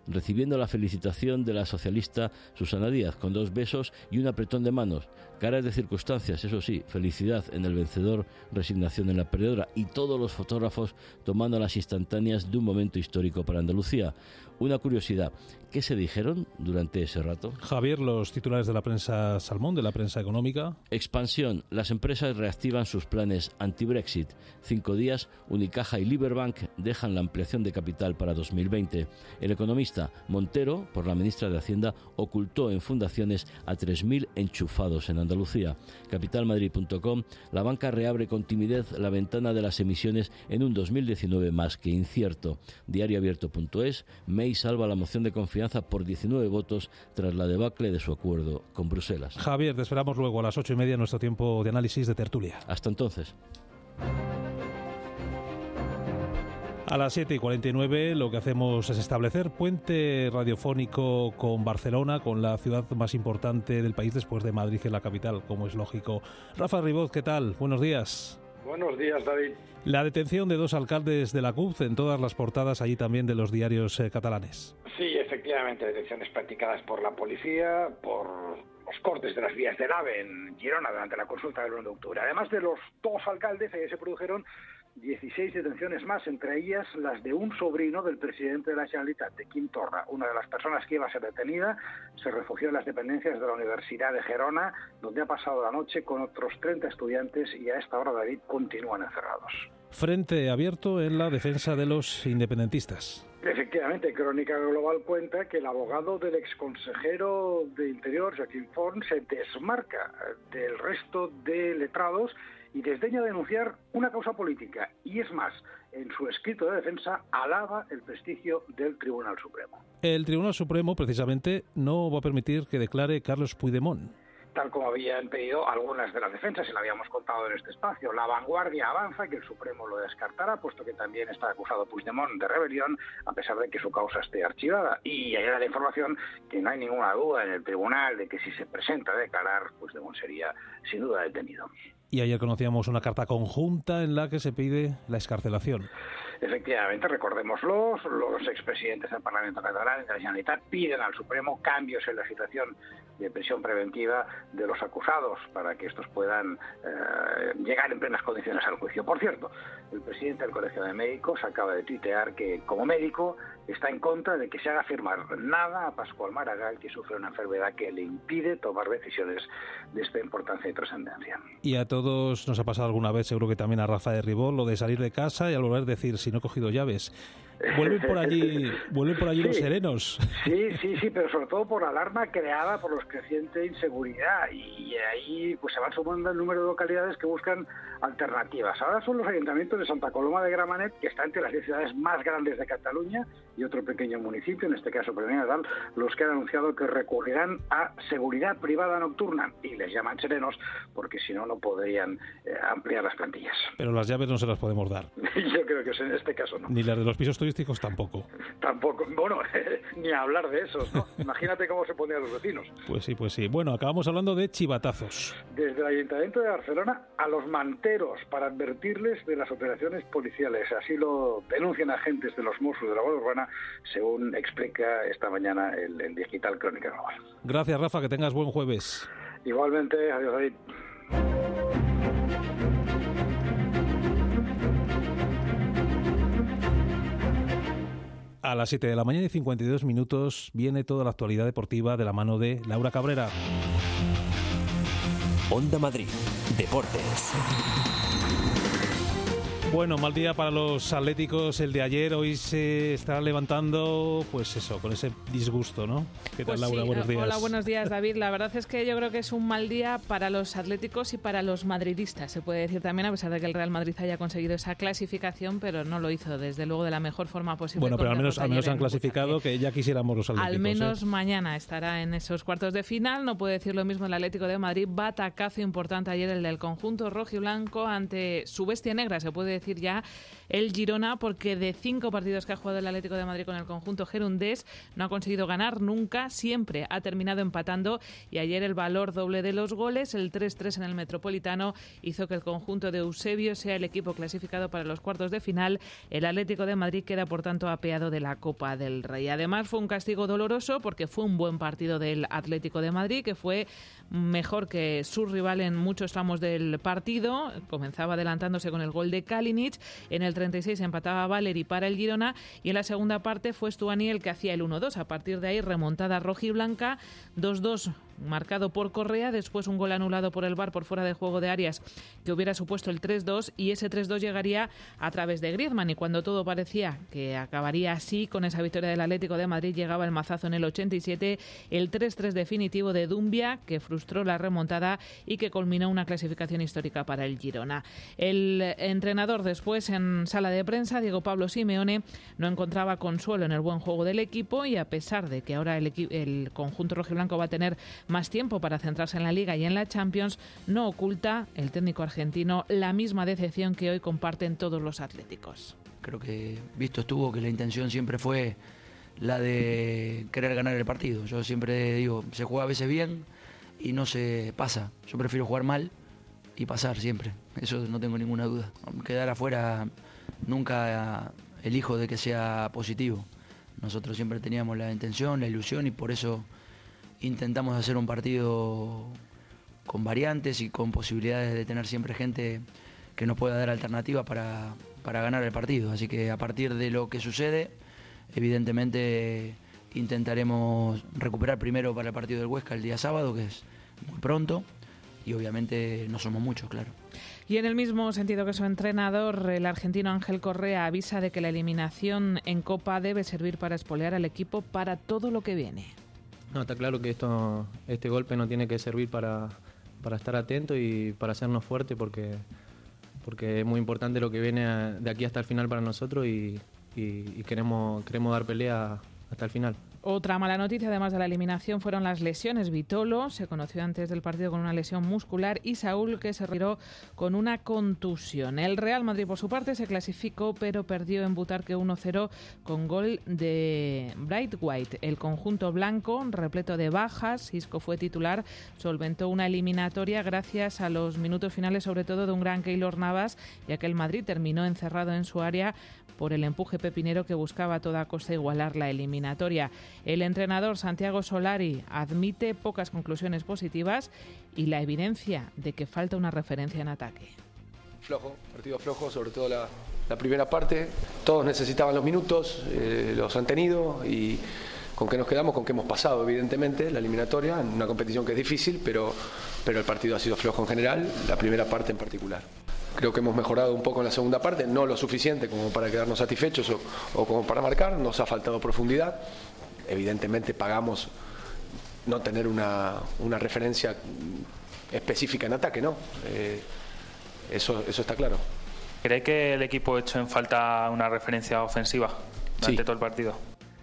recibiendo la felicitación de la socialista Susana Díaz, con dos besos y un apretón de manos. Caras de circunstancias, eso sí, felicidad en el vencedor, resignación en la perdedora, y todos los fotógrafos tomando las instantáneas de un momento histórico para Andalucía. Una curiosidad, ¿qué se dijeron durante ese rato? Javier, los titulares de la prensa Salmón, de la prensa económica. Expansión. Las empresas reactivan sus planes anti-Brexit. Cinco días, Unicaja y Liberbank dejan la ampliación de capital para dos mil veinte. El economista Montero, por la ministra de Hacienda, ocultó en fundaciones a tres mil enchufados en Andalucía. capital madrid punto com. La banca reabre con timidez la ventana de las emisiones en un dos mil diecinueve más que incierto. diario abierto punto es. May salva la moción de confianza por diecinueve votos tras la debacle de su acuerdo con Bruselas. Javier, te esperamos luego a las ocho y media en nuestro tiempo de análisis de tertulia. Hasta entonces. A las siete y cuarenta y nueve lo que hacemos es establecer puente radiofónico con Barcelona, con la ciudad más importante del país después de Madrid, que es la capital, como es lógico. Rafa Ribot, ¿qué tal? Buenos días. Buenos días, David. La detención de dos alcaldes de la C U P en todas las portadas allí también de los diarios eh, catalanes. Sí, efectivamente, detenciones practicadas por la policía, por los cortes de las vías del AVE en Girona durante la consulta del uno de octubre. Además de los dos alcaldes, ayer se produjeron dieciséis detenciones más, entre ellas las de un sobrino del presidente de la Generalitat, de Quim Torra. Una de las personas que iba a ser detenida se refugió en las dependencias de la Universidad de Gerona, donde ha pasado la noche con otros treinta estudiantes y a esta hora, David, continúan encerrados. Frente abierto en la defensa de los independentistas. Efectivamente, Crónica Global cuenta que el abogado del exconsejero de Interior, Joaquín Forn, se desmarca del resto de letrados y desdeña denunciar una causa política. Y es más, en su escrito de defensa alaba el prestigio del Tribunal Supremo. El Tribunal Supremo, precisamente, no va a permitir que declare Carlos Puigdemont. Tal como habían pedido algunas de las defensas, y lo habíamos contado en este espacio. La Vanguardia avanza que el Supremo lo descartará, puesto que también está acusado Puigdemont de rebelión, a pesar de que su causa esté archivada. Y hay la información que no hay ninguna duda en el tribunal de que si se presenta a declarar, Puigdemont sería sin duda detenido. Y ayer conocíamos una carta conjunta en la que se pide la excarcelación. Efectivamente, recordémoslo, los expresidentes del Parlamento catalán y de la Generalitat piden al Supremo cambios en la situación de prisión preventiva de los acusados para que estos puedan eh, llegar en plenas condiciones al juicio. Por cierto, el presidente del Colegio de Médicos acaba de tuitear que, como médico, está en contra de que se haga firmar nada a Pascual Maragall, que sufre una enfermedad que le impide tomar decisiones de esta importancia y trascendencia. Y a todos nos ha pasado alguna vez, seguro que también a Rafa de Ribot, lo de salir de casa y al volver decir, si no he cogido llaves. Vuelven por allí, vuelven por allí sí, los serenos. Sí, sí, sí, pero sobre todo por la alarma creada por los creciente inseguridad, y ahí pues se van sumando el número de localidades que buscan alternativas. Ahora son los ayuntamientos de Santa Coloma de Gramenet, que está entre las diez ciudades más grandes de Cataluña, y otro pequeño municipio, en este caso Premià de Dalt, los que han anunciado que recurrirán a seguridad privada nocturna, y les llaman serenos porque si no, no podrían eh, ampliar las plantillas. Pero las llaves no se las podemos dar. Yo creo que en este caso no. Ni las de los pisos turísticos tampoco. Tampoco, bueno, ni hablar de esos, ¿no? Imagínate cómo se ponían los vecinos. Pues sí, pues sí. Bueno, acabamos hablando de chivatazos. Desde el Ayuntamiento de Barcelona a los manteros para advertirles de las operaciones policiales. Así lo denuncian agentes de los Mossos de la Guardia Urbana, según explica esta mañana el, el digital Crónica Global. Gracias, Rafa, que tengas buen jueves. Igualmente, adiós, David. A las siete de la mañana y cincuenta y dos minutos viene toda la actualidad deportiva de la mano de Laura Cabrera. Onda Madrid, Deportes. Bueno, mal día para los atléticos el de ayer. Hoy se está levantando, pues eso, con ese disgusto, ¿no? ¿Qué tal, pues Laura? Sí. Buenos días. Hola, buenos días, David. La verdad es que yo creo que es un mal día para los atléticos y para los madridistas, se puede decir también, a pesar de que el Real Madrid haya conseguido esa clasificación, pero no lo hizo, desde luego, de la mejor forma posible. Bueno, pero al menos, al menos han clasificado, que ya quisiéramos los atléticos. Al menos ¿eh? mañana estará en esos cuartos de final. No puede decir lo mismo el Atlético de Madrid. Batacazo importante ayer el del conjunto rojiblanco ante su bestia negra, se puede decir decir ya el Girona, porque de cinco partidos que ha jugado el Atlético de Madrid con el conjunto gerundés no ha conseguido ganar nunca, siempre ha terminado empatando, y ayer el valor doble de los goles, el tres tres en el Metropolitano, hizo que el conjunto de Eusebio sea el equipo clasificado para los cuartos de final. El Atlético de Madrid queda por tanto apeado de la Copa del Rey. Además fue un castigo doloroso porque fue un buen partido del Atlético de Madrid, que fue mejor que su rival en muchos tramos del partido. Comenzaba adelantándose con el gol de Kalinic, en el treinta y seis empataba Valeri para el Girona y en la segunda parte fue Stuani el que hacía el uno dos. A partir de ahí remontada rojiblanca, dos dos marcado por Correa, después un gol anulado por el V A R por fuera de juego de Arias que hubiera supuesto el tres dos, y ese tres dos llegaría a través de Griezmann, y cuando todo parecía que acabaría así con esa victoria del Atlético de Madrid, llegaba el mazazo en el ochenta y siete, el tres tres definitivo de Doumbia, que frustró la remontada y que culminó una clasificación histórica para el Girona. El entrenador después en sala de prensa, Diego Pablo Simeone, no encontraba consuelo en el buen juego del equipo, y a pesar de que ahora el, equi- el conjunto rojiblanco va a tener más tiempo para centrarse en la Liga y en la Champions, no oculta el técnico argentino la misma decepción que hoy comparten todos los atléticos. Creo que visto estuvo que la intención siempre fue la de querer ganar el partido. Yo siempre digo, se juega a veces bien y no se pasa. Yo prefiero jugar mal y pasar siempre. Eso no tengo ninguna duda. Quedar afuera nunca elijo de que sea positivo. Nosotros siempre teníamos la intención, la ilusión, y por eso intentamos hacer un partido con variantes y con posibilidades de tener siempre gente que nos pueda dar alternativas para, para ganar el partido. Así que a partir de lo que sucede, evidentemente intentaremos recuperar primero para el partido del Huesca el día sábado, que es muy pronto, y obviamente no somos muchos, claro. Y en el mismo sentido que su entrenador, el argentino Ángel Correa, avisa de que la eliminación en Copa debe servir para espolear al equipo para todo lo que viene. No, está claro que esto, este golpe no tiene que servir para, para estar atento y para hacernos fuertes, porque, porque es muy importante lo que viene a, de aquí hasta el final para nosotros, y, y, y queremos, queremos dar pelea hasta el final. Otra mala noticia, además de la eliminación, fueron las lesiones. Vitolo se conoció antes del partido con una lesión muscular, y Saúl, que se retiró con una contusión. El Real Madrid, por su parte, se clasificó, pero perdió en Butarque uno cero con gol de Bright White. El conjunto blanco, repleto de bajas, Isco fue titular, solventó una eliminatoria gracias a los minutos finales, sobre todo de un gran Keylor Navas, ya que el Madrid terminó encerrado en su área por el empuje pepinero que buscaba a toda costa igualar la eliminatoria. El entrenador Santiago Solari admite pocas conclusiones positivas y la evidencia de que falta una referencia en ataque. Flojo, partido flojo, sobre todo la, la primera parte. Todos necesitaban los minutos, eh, los han tenido, y con qué nos quedamos, con qué hemos pasado, evidentemente, la eliminatoria, en una competición que es difícil, pero, pero el partido ha sido flojo en general, la primera parte en particular. Creo que hemos mejorado un poco en la segunda parte, no lo suficiente como para quedarnos satisfechos o, o como para marcar, nos ha faltado profundidad. Evidentemente pagamos no tener una, una referencia específica en ataque, ¿no? Eh, eso, eso está claro. ¿Cree que el equipo ha hecho en falta una referencia ofensiva durante sí. todo el partido?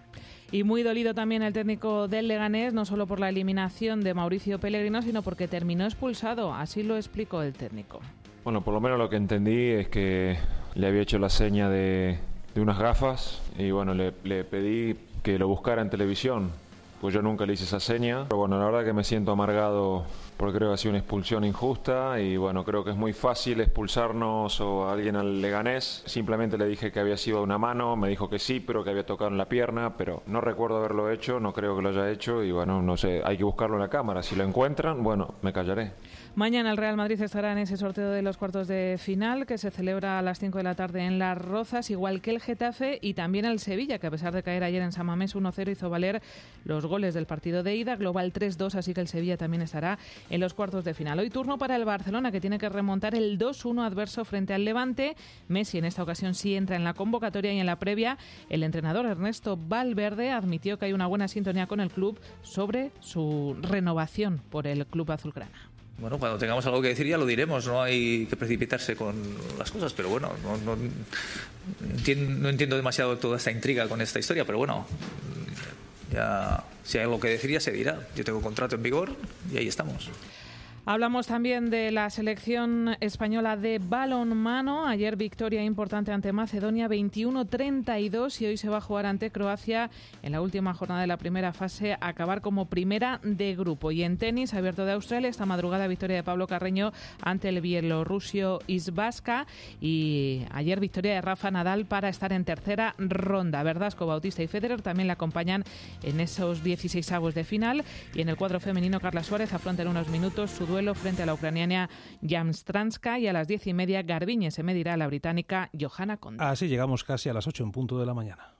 Y muy dolido también el técnico del Leganés, no solo por la eliminación de Mauricio Pellegrino, sino porque terminó expulsado. Así lo explicó el técnico. Bueno, por lo menos lo que entendí es que le había hecho la seña de, de unas gafas, y bueno, le, le pedí que lo buscara en televisión, pues yo nunca le hice esa seña. Pero bueno, la verdad que me siento amargado porque creo que ha sido una expulsión injusta, y bueno, creo que es muy fácil expulsarnos o a alguien al Leganés. Simplemente le dije que había sido una mano, me dijo que sí, pero que había tocado en la pierna, pero no recuerdo haberlo hecho, no creo que lo haya hecho, y bueno, no sé, hay que buscarlo en la cámara. Si lo encuentran, bueno, me callaré. Mañana el Real Madrid estará en ese sorteo de los cuartos de final, que se celebra a las cinco de la tarde en Las Rozas, igual que el Getafe y también el Sevilla, que a pesar de caer ayer en San Mamés uno cero hizo valer los goles del partido de ida, global tres dos, así que el Sevilla también estará en los cuartos de final. Hoy turno para el Barcelona, que tiene que remontar el dos uno adverso frente al Levante. Messi en esta ocasión sí entra en la convocatoria, y en la previa el entrenador Ernesto Valverde admitió que hay una buena sintonía con el club sobre su renovación por el club azulgrana. Bueno, cuando tengamos algo que decir ya lo diremos, no hay que precipitarse con las cosas, pero bueno, no, no, entiendo, no entiendo demasiado toda esta intriga con esta historia, pero bueno, ya si hay algo que decir ya se dirá. Yo tengo contrato en vigor y ahí estamos. Hablamos también de la selección española de balonmano. Ayer victoria importante ante Macedonia, veintiuno treinta y dos, y hoy se va a jugar ante Croacia en la última jornada de la primera fase, a acabar como primera de grupo. Y en tenis, Abierto de Australia, esta madrugada victoria de Pablo Carreño ante el bielorruso Isbaska, y ayer victoria de Rafa Nadal para estar en tercera ronda. Verdasco, Bautista y Federer también le acompañan en esos dieciseisavos de final, y en el cuadro femenino Carla Suárez afronta en unos minutos su duelo frente a la ucraniana Jamstranska, y a las diez y media Garbiñe se medirá a la británica Johanna Konta. Así llegamos casi a las ocho en punto de la mañana.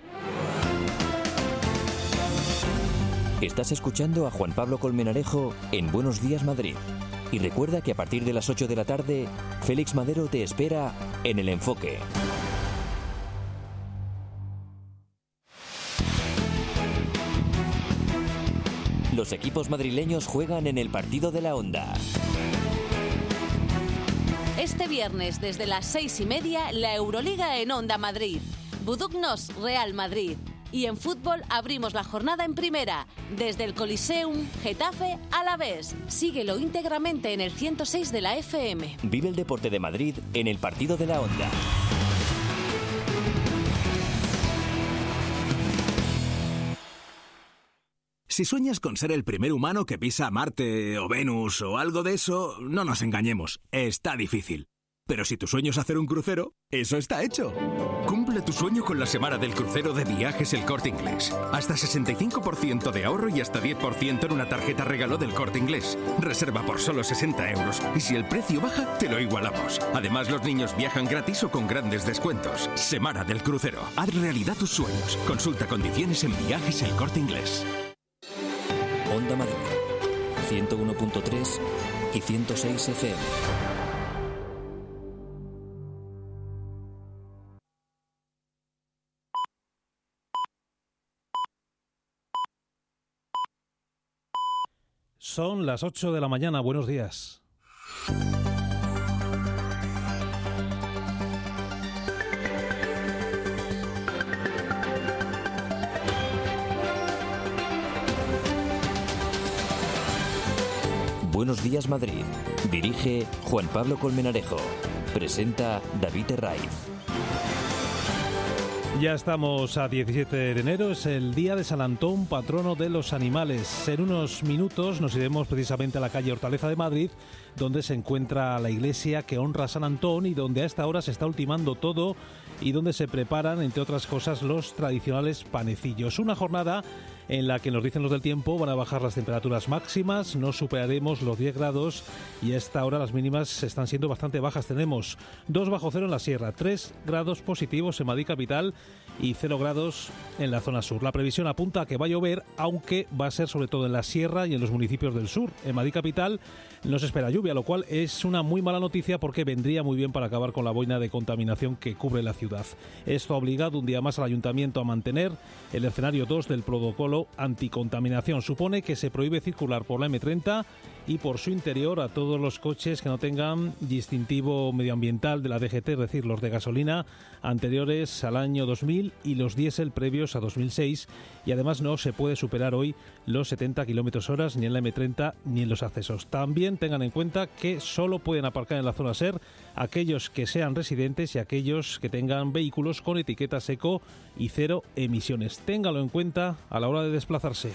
Estás escuchando a Juan Pablo Colmenarejo en Buenos Días Madrid. Y recuerda que a partir de las ocho de la tarde, Félix Madero te espera en El Enfoque. Los equipos madrileños juegan en el partido de la Onda. Este viernes, desde las seis y media, la Euroliga en Onda Madrid. Buduknos, Real Madrid. Y en fútbol abrimos la jornada en primera, desde el Coliseum, Getafe, Alavés. Síguelo íntegramente en el ciento seis de la F M. Vive el deporte de Madrid en el partido de la Onda. Si sueñas con ser el primer humano que pisa Marte o Venus o algo de eso, no nos engañemos, está difícil. Pero si tu sueño es hacer un crucero, eso está hecho. Cumple tu sueño con la semana del crucero de Viajes El Corte Inglés. Hasta sesenta y cinco por ciento de ahorro y hasta diez por ciento en una tarjeta regalo del Corte Inglés. Reserva por solo sesenta euros y si el precio baja, te lo igualamos. Además, los niños viajan gratis o con grandes descuentos. Semana del crucero. Haz realidad tus sueños. Consulta condiciones en Viajes El Corte Inglés. Onda Madrid, ciento uno punto tres y ciento seis F M. Son las ocho de la mañana. Buenos días. Buenos días Madrid. Dirige Juan Pablo Colmenarejo. Presenta David Herraiz. Ya estamos a diecisiete de enero, es el día de San Antón, patrono de los animales. En unos minutos nos iremos precisamente a la calle Hortaleza de Madrid, donde se encuentra la iglesia que honra a San Antón y donde a esta hora se está ultimando todo y donde se preparan, entre otras cosas, los tradicionales panecillos. Una jornada en la que, nos dicen los del tiempo, van a bajar las temperaturas máximas, no superaremos los diez grados y a esta hora las mínimas están siendo bastante bajas. Tenemos dos bajo cero en la sierra, tres grados positivos en Madrid capital y cero grados en la zona sur. La previsión apunta a que va a llover, aunque va a ser sobre todo en la sierra y en los municipios del sur. En Madrid capital no se espera lluvia, lo cual es una muy mala noticia porque vendría muy bien para acabar con la boina de contaminación que cubre la ciudad. Esto ha obligado un día más al ayuntamiento a mantener el escenario dos del protocolo anticontaminación. Supone que se prohíbe circular por la eme treinta y por su interior a todos los coches que no tengan distintivo medioambiental de la D G T, es decir, los de gasolina anteriores al año dos mil y los diésel previos a dos mil seis, y además no se puede superar hoy los setenta kilómetros hora ni en la eme treinta ni en los accesos. También tengan en cuenta que solo pueden aparcar en la zona SER aquellos que sean residentes y aquellos que tengan vehículos con etiquetas eco y cero emisiones. Ténganlo en cuenta a la hora de desplazarse.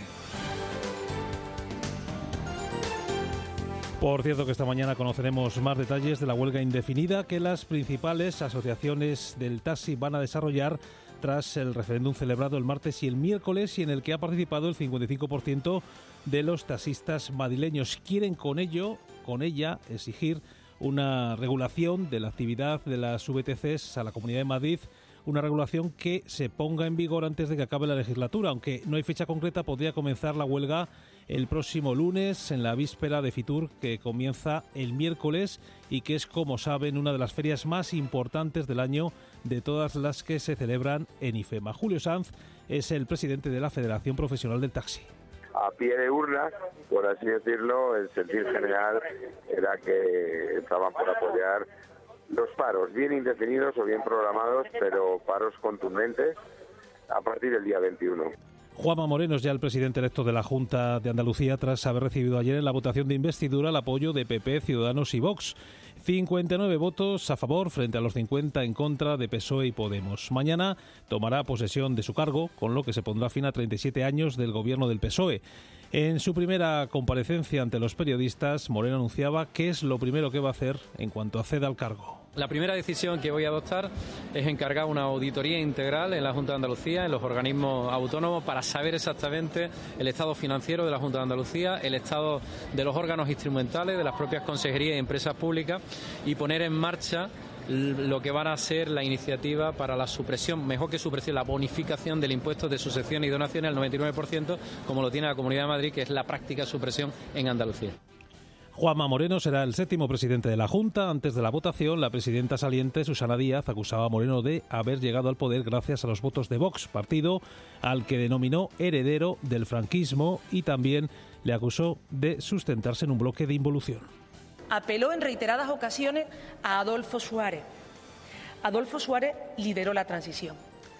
Por cierto que esta mañana conoceremos más detalles de la huelga indefinida que las principales asociaciones del taxi van a desarrollar tras el referéndum celebrado el martes y el miércoles y en el que ha participado el cincuenta y cinco por ciento de los taxistas madrileños. Quieren con ello, con ella, exigir una regulación de la actividad de las V T Cs a la Comunidad de Madrid, una regulación que se ponga en vigor antes de que acabe la legislatura. Aunque no hay fecha concreta, podría comenzar la huelga el próximo lunes, en la víspera de Fitur, que comienza el miércoles y que es, como saben, una de las ferias más importantes del año de todas las que se celebran en IFEMA. Julio Sanz es el presidente de la Federación Profesional del Taxi. A pie de urnas, por así decirlo, el sentir general era que estaban por apoyar los paros, bien indefinidos o bien programados, pero paros contundentes a partir del día veintiuno. Juanma Moreno es ya el presidente electo de la Junta de Andalucía tras haber recibido ayer en la votación de investidura el apoyo de P P, Ciudadanos y Vox. cincuenta y nueve votos a favor frente a los cincuenta en contra de P S O E y Podemos. Mañana tomará posesión de su cargo, con lo que se pondrá fin a treinta y siete años del gobierno del P S O E. En su primera comparecencia ante los periodistas, Moreno anunciaba qué es lo primero que va a hacer en cuanto acceda al cargo. La primera decisión que voy a adoptar es encargar una auditoría integral en la Junta de Andalucía, en los organismos autónomos, para saber exactamente el estado financiero de la Junta de Andalucía, el estado de los órganos instrumentales, de las propias consejerías y empresas públicas, y poner en marcha lo que van a ser la iniciativa para la supresión, mejor que supresión, la bonificación del impuesto de sucesiones y donaciones al noventa y nueve por ciento, como lo tiene la Comunidad de Madrid, que es la práctica supresión en Andalucía. Juanma Moreno será el séptimo presidente de la Junta. Antes de la votación, la presidenta saliente, Susana Díaz, acusaba a Moreno de haber llegado al poder gracias a los votos de Vox, partido al que denominó heredero del franquismo, y también le acusó de sustentarse en un bloque de involución. Apeló en reiteradas ocasiones a Adolfo Suárez. Adolfo Suárez lideró la transición,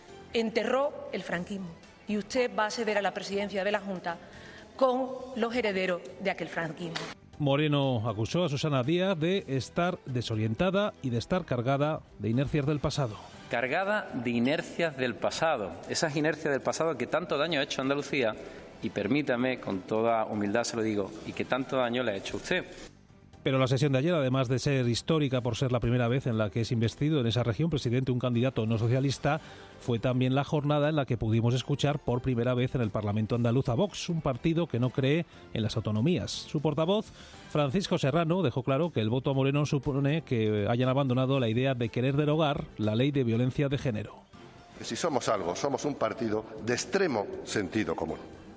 enterró el franquismo, y usted va a acceder a la presidencia de la Junta con los herederos de aquel franquismo. Moreno acusó a Susana Díaz de estar desorientada y de estar cargada de inercias del pasado. Cargada de inercias del pasado, esas inercias del pasado que tanto daño ha hecho a Andalucía, y permítame, con toda humildad se lo digo, y que tanto daño le ha hecho a usted. Pero la sesión de ayer, además de ser histórica por ser la primera vez en la que es investido en esa región presidente un candidato no socialista, fue también la jornada en la que pudimos escuchar por primera vez en el Parlamento andaluz a Vox, un partido que no cree en las autonomías. Su portavoz, Francisco Serrano, dejó claro que el voto a Moreno supone que hayan abandonado la idea de querer derogar la ley de violencia de género. Si somos algo, somos un partido de extremo sentido común.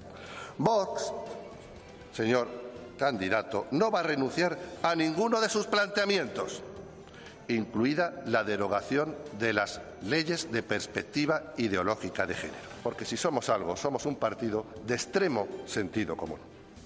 Vox, señor candidato, no va a renunciar a ninguno de sus planteamientos, incluida la derogación de las leyes de perspectiva ideológica de género. Porque si somos algo, somos un partido de extremo sentido común.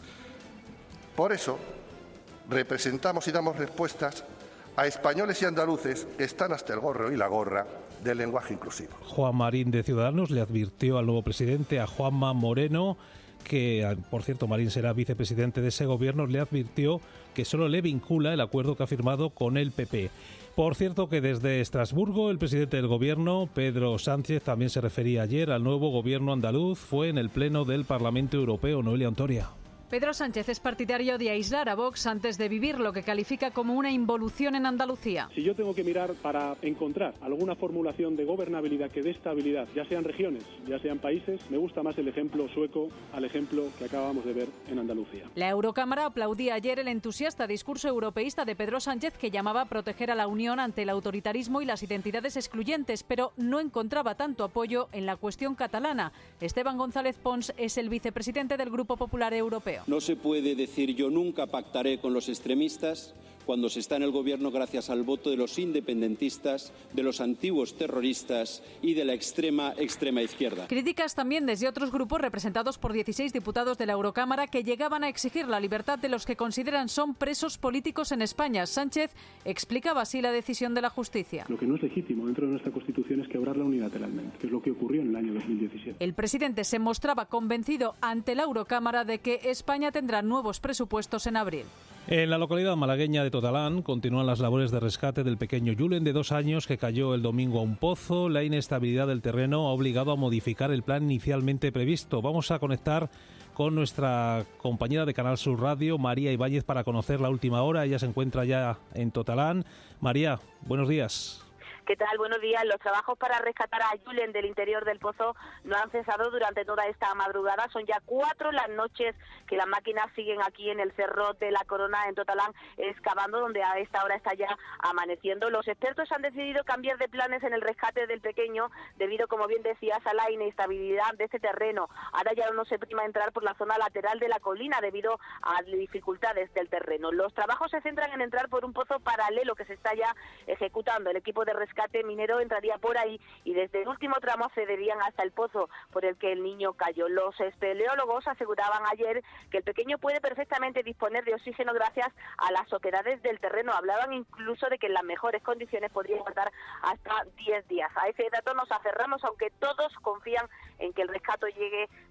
Por eso, representamos y damos respuestas a españoles y andaluces que están hasta el gorro y la gorra del lenguaje inclusivo. Juan Marín, de Ciudadanos, le advirtió al nuevo presidente, a Juanma Moreno, que, por cierto, Marín será vicepresidente de ese gobierno, le advirtió que solo le vincula el acuerdo que ha firmado con el P P. Por cierto, que desde Estrasburgo el presidente del gobierno, Pedro Sánchez, también se refería ayer al nuevo gobierno andaluz. Fue en el pleno del Parlamento Europeo. Noelia Antoria. Pedro Sánchez es partidario de aislar a Vox antes de vivir lo que califica como una involución en Andalucía. Si yo tengo que mirar para encontrar alguna formulación de gobernabilidad que dé estabilidad, ya sean regiones, ya sean países, me gusta más el ejemplo sueco al ejemplo que acabamos de ver en Andalucía. La Eurocámara aplaudía ayer el entusiasta discurso europeísta de Pedro Sánchez, que llamaba a proteger a la Unión ante el autoritarismo y las identidades excluyentes, pero no encontraba tanto apoyo en la cuestión catalana. Esteban González Pons es el vicepresidente del Grupo Popular Europeo. No se puede decir yo nunca pactaré con los extremistas cuando se está en el gobierno gracias al voto de los independentistas, de los antiguos terroristas y de la extrema, extrema izquierda. Críticas también desde otros grupos representados por dieciséis diputados de la Eurocámara que llegaban a exigir la libertad de los que consideran son presos políticos en España. Sánchez explicaba así la decisión de la justicia. Lo que no es legítimo dentro de nuestra Constitución es quebrarla unilateralmente, que es lo que ocurrió en el año dos mil diecisiete. El presidente se mostraba convencido ante la Eurocámara de que España tendrá nuevos presupuestos en abril. En la localidad malagueña de Totalán continúan las labores de rescate del pequeño Julen de dos años que cayó el domingo a un pozo. La inestabilidad del terreno ha obligado a modificar el plan inicialmente previsto. Vamos a conectar con nuestra compañera de Canal Sur Radio, María Ibáñez, para conocer la última hora. Ella se encuentra ya en Totalán. María, buenos días. ¿Qué tal? Buenos días. Los trabajos para rescatar a Julen del interior del pozo no han cesado durante toda esta madrugada. Son ya cuatro las noches que las máquinas siguen aquí en el Cerro de la Corona, en Totalán, excavando, donde a esta hora está ya amaneciendo. Los expertos han decidido cambiar de planes en el rescate del pequeño debido, como bien decías, a la inestabilidad de este terreno. Ahora ya no se prima entrar por la zona lateral de la colina debido a dificultades del terreno. Los trabajos se centran en entrar por un pozo paralelo que se está ya ejecutando. El equipo de rescate rescate minero entraría por ahí y desde el último tramo accederían hasta el pozo por el que el niño cayó. Los espeleólogos aseguraban ayer que el pequeño puede perfectamente disponer de oxígeno gracias a las oquedades del terreno. Hablaban incluso de que en las mejores condiciones podría aguantar hasta diez días. A ese dato nos aferramos, aunque todos confían en que el rescate llegue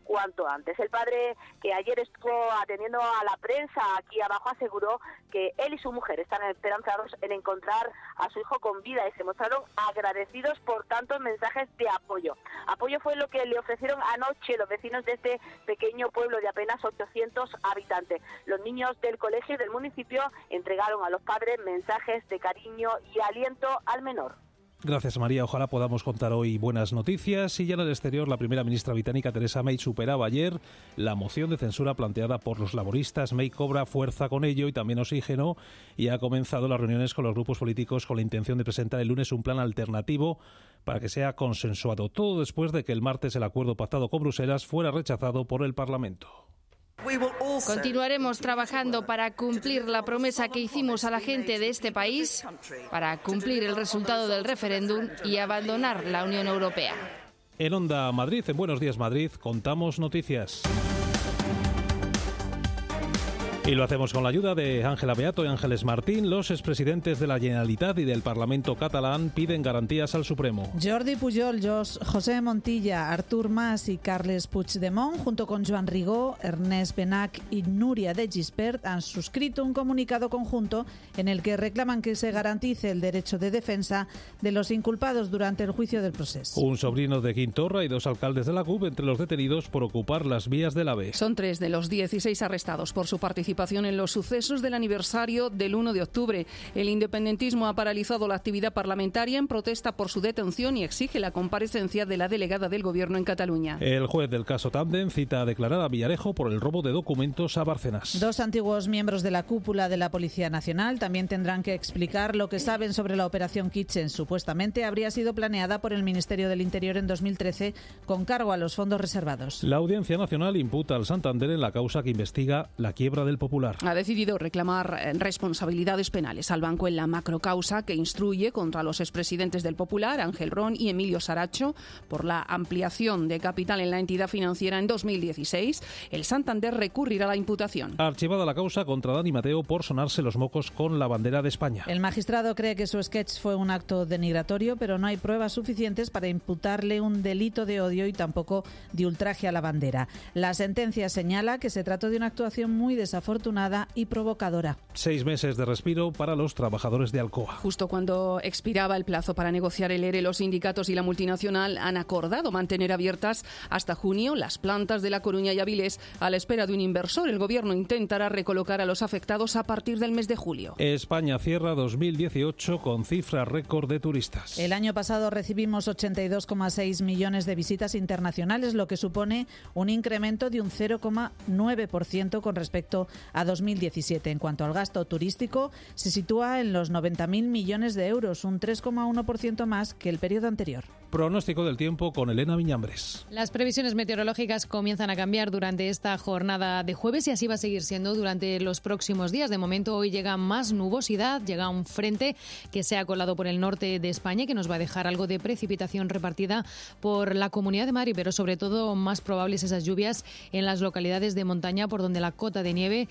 cuanto antes. El padre, que ayer estuvo atendiendo a la prensa aquí abajo, aseguró que él y su mujer están esperanzados en encontrar a su hijo con vida y se mostraron agradecidos por tantos mensajes de apoyo. Apoyo fue lo que le ofrecieron anoche los vecinos de este pequeño pueblo de apenas ochocientos habitantes. Los niños del colegio y del municipio entregaron a los padres mensajes de cariño y aliento al menor. Gracias, María. Ojalá podamos contar hoy buenas noticias. Y ya en el exterior, la primera ministra británica Theresa May superaba ayer la moción de censura planteada por los laboristas. May cobra fuerza con ello y también oxígeno y ha comenzado las reuniones con los grupos políticos con la intención de presentar el lunes un plan alternativo para que sea consensuado. Todo después de que el martes el acuerdo pactado con Bruselas fuera rechazado por el Parlamento. Continuaremos trabajando para cumplir la promesa que hicimos a la gente de este país, para cumplir el resultado del referéndum y abandonar la Unión Europea. En Onda Madrid, en Buenos Días Madrid, contamos noticias. Y lo hacemos con la ayuda de Ángela Beato y Ángeles Martín. Los expresidentes de la Generalitat y del Parlamento catalán piden garantías al Supremo. Jordi Pujol, José Montilla, Artur Mas y Carles Puigdemont, junto con Joan Rigó, Ernest Benach y Núria de Gispert, han suscrito un comunicado conjunto en el que reclaman que se garantice el derecho de defensa de los inculpados durante el juicio del proceso. Un sobrino de Quim Torra y dos alcaldes de la C U P entre los detenidos por ocupar las vías del AVE. Son tres de los dieciséis arrestados por su participación en los sucesos del aniversario del uno de octubre. El independentismo ha paralizado la actividad parlamentaria en protesta por su detención y exige la comparecencia de la delegada del Gobierno en Cataluña. El juez del caso Tandem cita a declarar a Villarejo por el robo de documentos a Bárcenas. Dos antiguos miembros de la cúpula de la Policía Nacional también tendrán que explicar lo que saben sobre la operación Kitchen. Supuestamente habría sido planeada por el Ministerio del Interior en dos mil trece con cargo a los fondos reservados. La Audiencia Nacional imputa al Santander en la causa que investiga la quiebra del Popular. Ha decidido reclamar responsabilidades penales al banco en la macrocausa que instruye contra los expresidentes del Popular, Ángel Ron y Emilio Saracho, por la ampliación de capital en la entidad financiera en dos mil dieciséis. El Santander recurrirá a la imputación. Archivada la causa contra Dani Mateo por sonarse los mocos con la bandera de España. El magistrado cree que su sketch fue un acto denigratorio, pero no hay pruebas suficientes para imputarle un delito de odio y tampoco de ultraje a la bandera. La sentencia señala que se trató de una actuación muy desafortunada y provocadora. Seis meses de respiro para los trabajadores de Alcoa. Justo cuando expiraba el plazo para negociar el ERE, los sindicatos y la multinacional han acordado mantener abiertas hasta junio las plantas de La Coruña y Avilés a la espera de un inversor. El Gobierno intentará recolocar a los afectados a partir del mes de julio. España cierra dos mil dieciocho con cifra récord de turistas. El año pasado recibimos ochenta y dos coma seis millones de visitas internacionales, lo que supone un incremento de un cero coma nueve por ciento con respecto a dos mil diecisiete. En cuanto al gasto turístico, se sitúa en los noventa mil millones de euros, un tres coma uno por ciento más que el periodo anterior. Pronóstico del tiempo con Elena Viñambres. Las previsiones meteorológicas comienzan a cambiar durante esta jornada de jueves y así va a seguir siendo durante los próximos días. De momento hoy llega más nubosidad, llega un frente que se ha colado por el norte de España y que nos va a dejar algo de precipitación repartida por la Comunidad de Madrid, pero sobre todo más probables esas lluvias en las localidades de montaña por donde la cota de nieve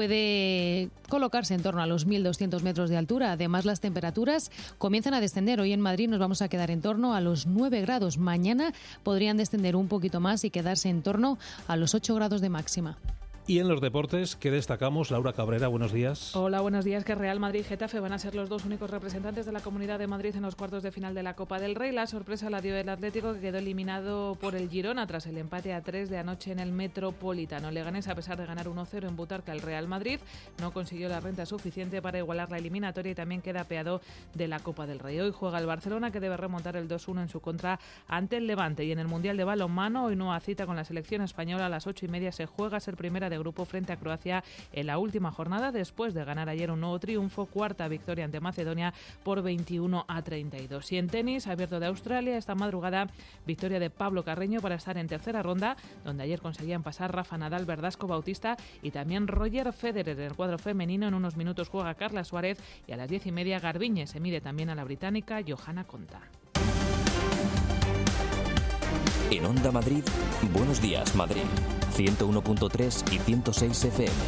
puede colocarse en torno a los mil doscientos metros de altura. Además, las temperaturas comienzan a descender. Hoy en Madrid nos vamos a quedar en torno a los nueve grados. Mañana podrían descender un poquito más y quedarse en torno a los ocho grados de máxima. Y en los deportes, ¿qué destacamos? Laura Cabrera, buenos días. Hola, buenos días. Que Real Madrid y Getafe van a ser los dos únicos representantes de la Comunidad de Madrid en los cuartos de final de la Copa del Rey. La sorpresa la dio el Atlético, que quedó eliminado por el Girona tras el empate a tres de anoche en el Metropolitano. Leganés, a pesar de ganar uno cero en Butarque al Real Madrid, no consiguió la renta suficiente para igualar la eliminatoria y también queda apeado de la Copa del Rey. Hoy juega el Barcelona, que debe remontar el dos uno en su contra ante el Levante. Y en el Mundial de Balonmano, hoy nueva cita con la selección española. A las ocho y media se juega a ser primera de grupo frente a Croacia en la última jornada, después de ganar ayer un nuevo triunfo, cuarta victoria ante Macedonia por veintiuno a treinta y dos. Y en tenis, abierto de Australia, esta madrugada victoria de Pablo Carreño para estar en tercera ronda, donde ayer conseguían pasar Rafa Nadal, Verdasco, Bautista y también Roger Federer. En el cuadro femenino, en unos minutos juega Carla Suárez y a las diez y media Garbiñe se mide también a la británica Johanna Konta. En Onda Madrid, Buenos Días Madrid, ciento uno punto tres y ciento seis F M.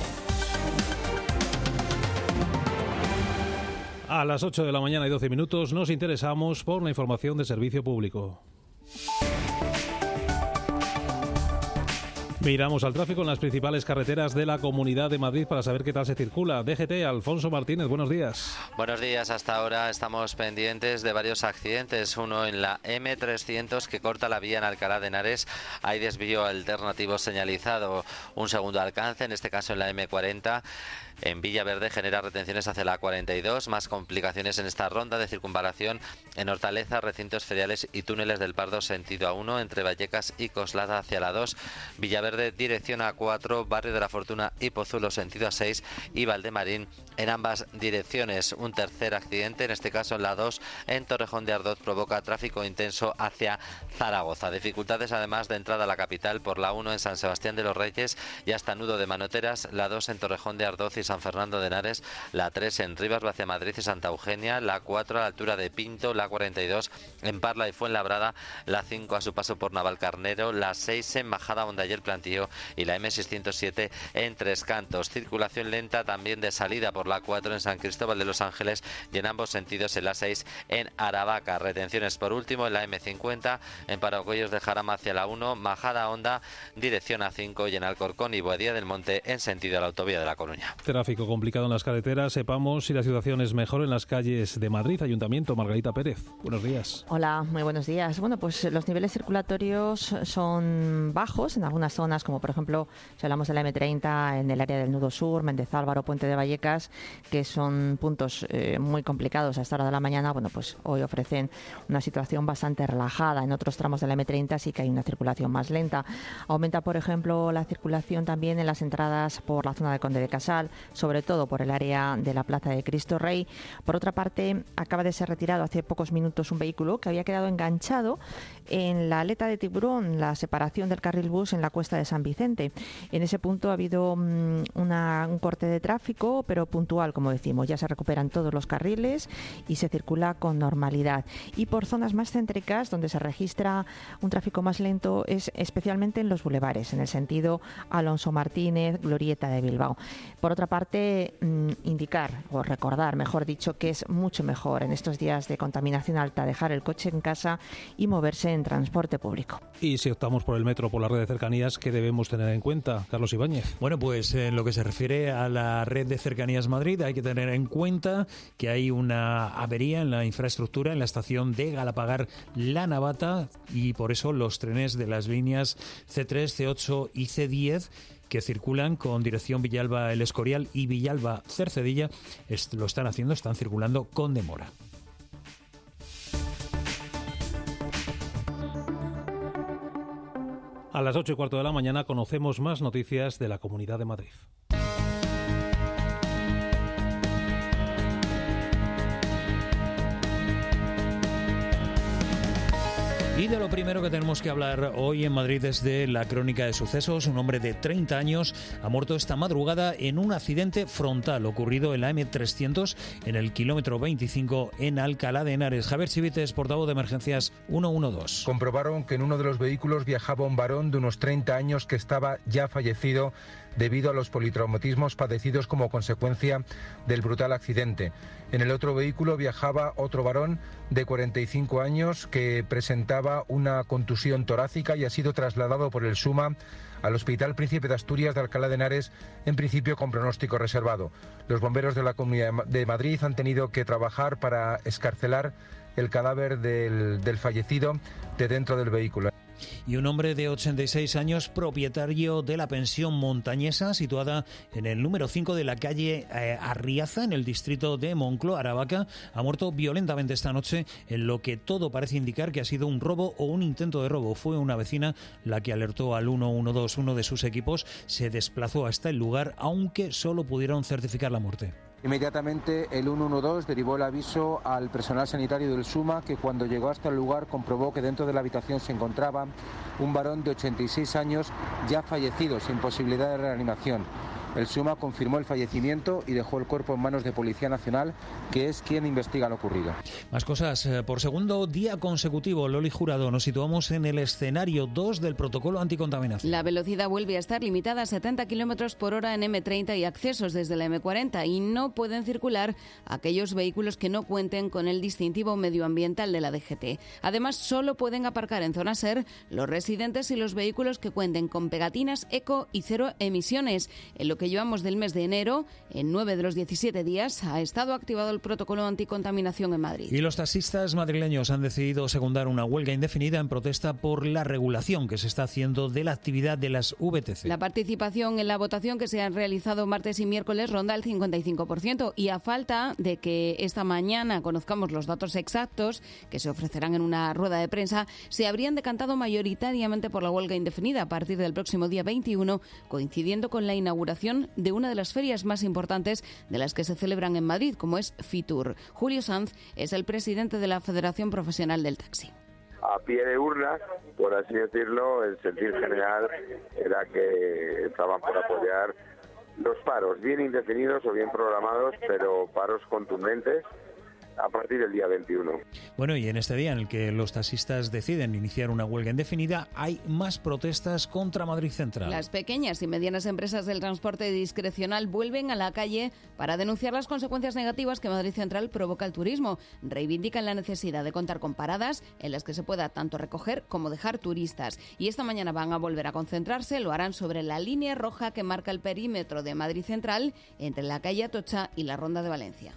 A las ocho de la mañana y doce minutos nos interesamos por la información de servicio público. Miramos al tráfico en las principales carreteras de la Comunidad de Madrid para saber qué tal se circula. D G T, Alfonso Martínez, buenos días. Buenos días, hasta ahora estamos pendientes de varios accidentes. Uno en la eme trescientos que corta la vía en Alcalá de Henares. Hay desvío alternativo señalizado. Un segundo alcance, en este caso en la eme cuarenta. En Villaverde genera retenciones hacia la cuarenta y dos, más complicaciones en esta ronda de circunvalación en Hortaleza, recintos feriales y túneles del Pardo sentido A uno, entre Vallecas y Coslada hacia la dos, Villaverde dirección A cuatro, Barrio de la Fortuna y Pozuelo sentido A seis y Valdemarín en ambas direcciones. Un tercer accidente, en este caso en la dos, en Torrejón de Ardoz, provoca tráfico intenso hacia Zaragoza. Dificultades además de entrada a la capital por la uno en San Sebastián de los Reyes y hasta Nudo de Manoteras, la dos en Torrejón de Ardoz y San Fernando de Henares, la tres en Rivas, hacia Madrid y Santa Eugenia, la cuatro a la altura de Pinto, la cuarenta y dos en Parla y Fuenlabrada, la cinco a su paso por Navalcarnero, la seis en Majada Mondayer Plantío y la eme seiscientos siete en Tres Cantos. Circulación lenta también de salida por la cuatro en San Cristóbal de los Ángeles y en ambos sentidos en la seis en Aravaca. Retenciones por último en la eme cincuenta en Paracuellos de Jarama hacia la uno, Majada Honda dirección A cinco y en Alcorcón y Boadía del Monte en sentido a la autovía de La Coruña. Tráfico complicado en las carreteras. Sepamos si la situación es mejor en las calles de Madrid. Ayuntamiento, Margarita Pérez. Buenos días. Hola, muy buenos días. Bueno, pues los niveles circulatorios son bajos en algunas zonas, como por ejemplo, si hablamos de la eme treinta, en el área del Nudo Sur, Méndez Álvaro, Puente de Vallecas, que son puntos eh, muy complicados a esta hora de la mañana. Bueno, pues hoy ofrecen una situación bastante relajada. En otros tramos de la eme treinta sí que hay una circulación más lenta. Aumenta, por ejemplo, la circulación también en las entradas por la zona de Conde de Casal, sobre todo por el área de la Plaza de Cristo Rey. Por otra parte, acaba de ser retirado hace pocos minutos un vehículo que había quedado enganchado en la aleta de Tiburón, la separación del carril bus en la Cuesta de San Vicente. En ese punto ha habido um, una, un corte de tráfico, pero puntual, como decimos. Ya se recuperan todos los carriles y se circula con normalidad. Y por zonas más céntricas, donde se registra un tráfico más lento, es especialmente en los bulevares, en el sentido Alonso Martínez, Glorieta de Bilbao. Por otra parte, indicar o recordar, mejor dicho, que es mucho mejor en estos días de contaminación alta dejar el coche en casa y moverse en transporte público. Y si optamos por el metro, por la red de cercanías, ¿qué debemos tener en cuenta? Carlos Ibáñez. Bueno, pues en lo que se refiere a la red de cercanías Madrid, hay que tener en cuenta que hay una avería en la infraestructura en la estación de Galapagar La Navata y por eso los trenes de las líneas ce tres, ce ocho y ce diez que circulan con dirección Villalba El Escorial y Villalba Cercedilla, lo están haciendo, están circulando con demora. A las ocho y cuarto de la mañana conocemos más noticias de la Comunidad de Madrid. Y de lo primero que tenemos que hablar hoy en Madrid es de la crónica de sucesos. Un hombre de treinta años ha muerto esta madrugada en un accidente frontal ocurrido en la eme trescientos en el kilómetro veinticinco en Alcalá de Henares. Javier Chivites, portavoz de emergencias ciento doce. Comprobaron que en uno de los vehículos viajaba un varón de unos treinta años que estaba ya fallecido debido a los politraumatismos padecidos como consecuencia del brutal accidente. En el otro vehículo viajaba otro varón de cuarenta y cinco años que presentaba una contusión torácica y ha sido trasladado por el SUMA al Hospital Príncipe de Asturias de Alcalá de Henares, en principio con pronóstico reservado. Los bomberos de la Comunidad de Madrid han tenido que trabajar para excarcelar el cadáver del, del fallecido de dentro del vehículo. Y un hombre de ochenta y seis años, propietario de la pensión montañesa, situada en el número cinco de la calle eh, Arriaza, en el distrito de Moncloa, Aravaca, ha muerto violentamente esta noche, en lo que todo parece indicar que ha sido un robo o un intento de robo. Fue una vecina la que alertó al ciento doce. Uno de sus equipos se desplazó hasta el lugar, aunque solo pudieron certificar la muerte. Inmediatamente el ciento doce derivó el aviso al personal sanitario del SUMA, que cuando llegó hasta el lugar comprobó que dentro de la habitación se encontraba un varón de ochenta y seis años ya fallecido, sin posibilidad de reanimación. El SUMA confirmó el fallecimiento y dejó el cuerpo en manos de Policía Nacional, que es quien investiga lo ocurrido. Más cosas. Por segundo día consecutivo, Loli Jurado, nos situamos en el escenario dos del protocolo anticontaminación. La velocidad vuelve a estar limitada a setenta kilómetros por hora en eme treinta y accesos desde la eme cuarenta, y no pueden circular aquellos vehículos que no cuenten con el distintivo medioambiental de la D G T. Además, solo pueden aparcar en zona SER los residentes y los vehículos que cuenten con pegatinas eco y cero emisiones. En lo que llevamos del mes de enero, en nueve de los diecisiete días, ha estado activado el protocolo anticontaminación en Madrid. Y los taxistas madrileños han decidido secundar una huelga indefinida en protesta por la regulación que se está haciendo de la actividad de las V T C. La participación en la votación que se ha realizado martes y miércoles ronda el cincuenta y cinco por ciento, y a falta de que esta mañana conozcamos los datos exactos que se ofrecerán en una rueda de prensa, se habrían decantado mayoritariamente por la huelga indefinida a partir del próximo día veintiuno, coincidiendo con la inauguración de una de las ferias más importantes de las que se celebran en Madrid, como es Fitur. Julio Sanz es el presidente de la Federación Profesional del Taxi. A pie de urna, por así decirlo, el sentir general era que estaban por apoyar los paros, bien indefinidos o bien programados, pero paros contundentes a partir del día veintiuno. Bueno, y en este día en el que los taxistas deciden iniciar una huelga indefinida, hay más protestas contra Madrid Central. Las pequeñas y medianas empresas del transporte discrecional vuelven a la calle para denunciar las consecuencias negativas que Madrid Central provoca al turismo. Reivindican la necesidad de contar con paradas en las que se pueda tanto recoger como dejar turistas. Y esta mañana van a volver a concentrarse, lo harán sobre la línea roja que marca el perímetro de Madrid Central entre la calle Atocha y la Ronda de Valencia.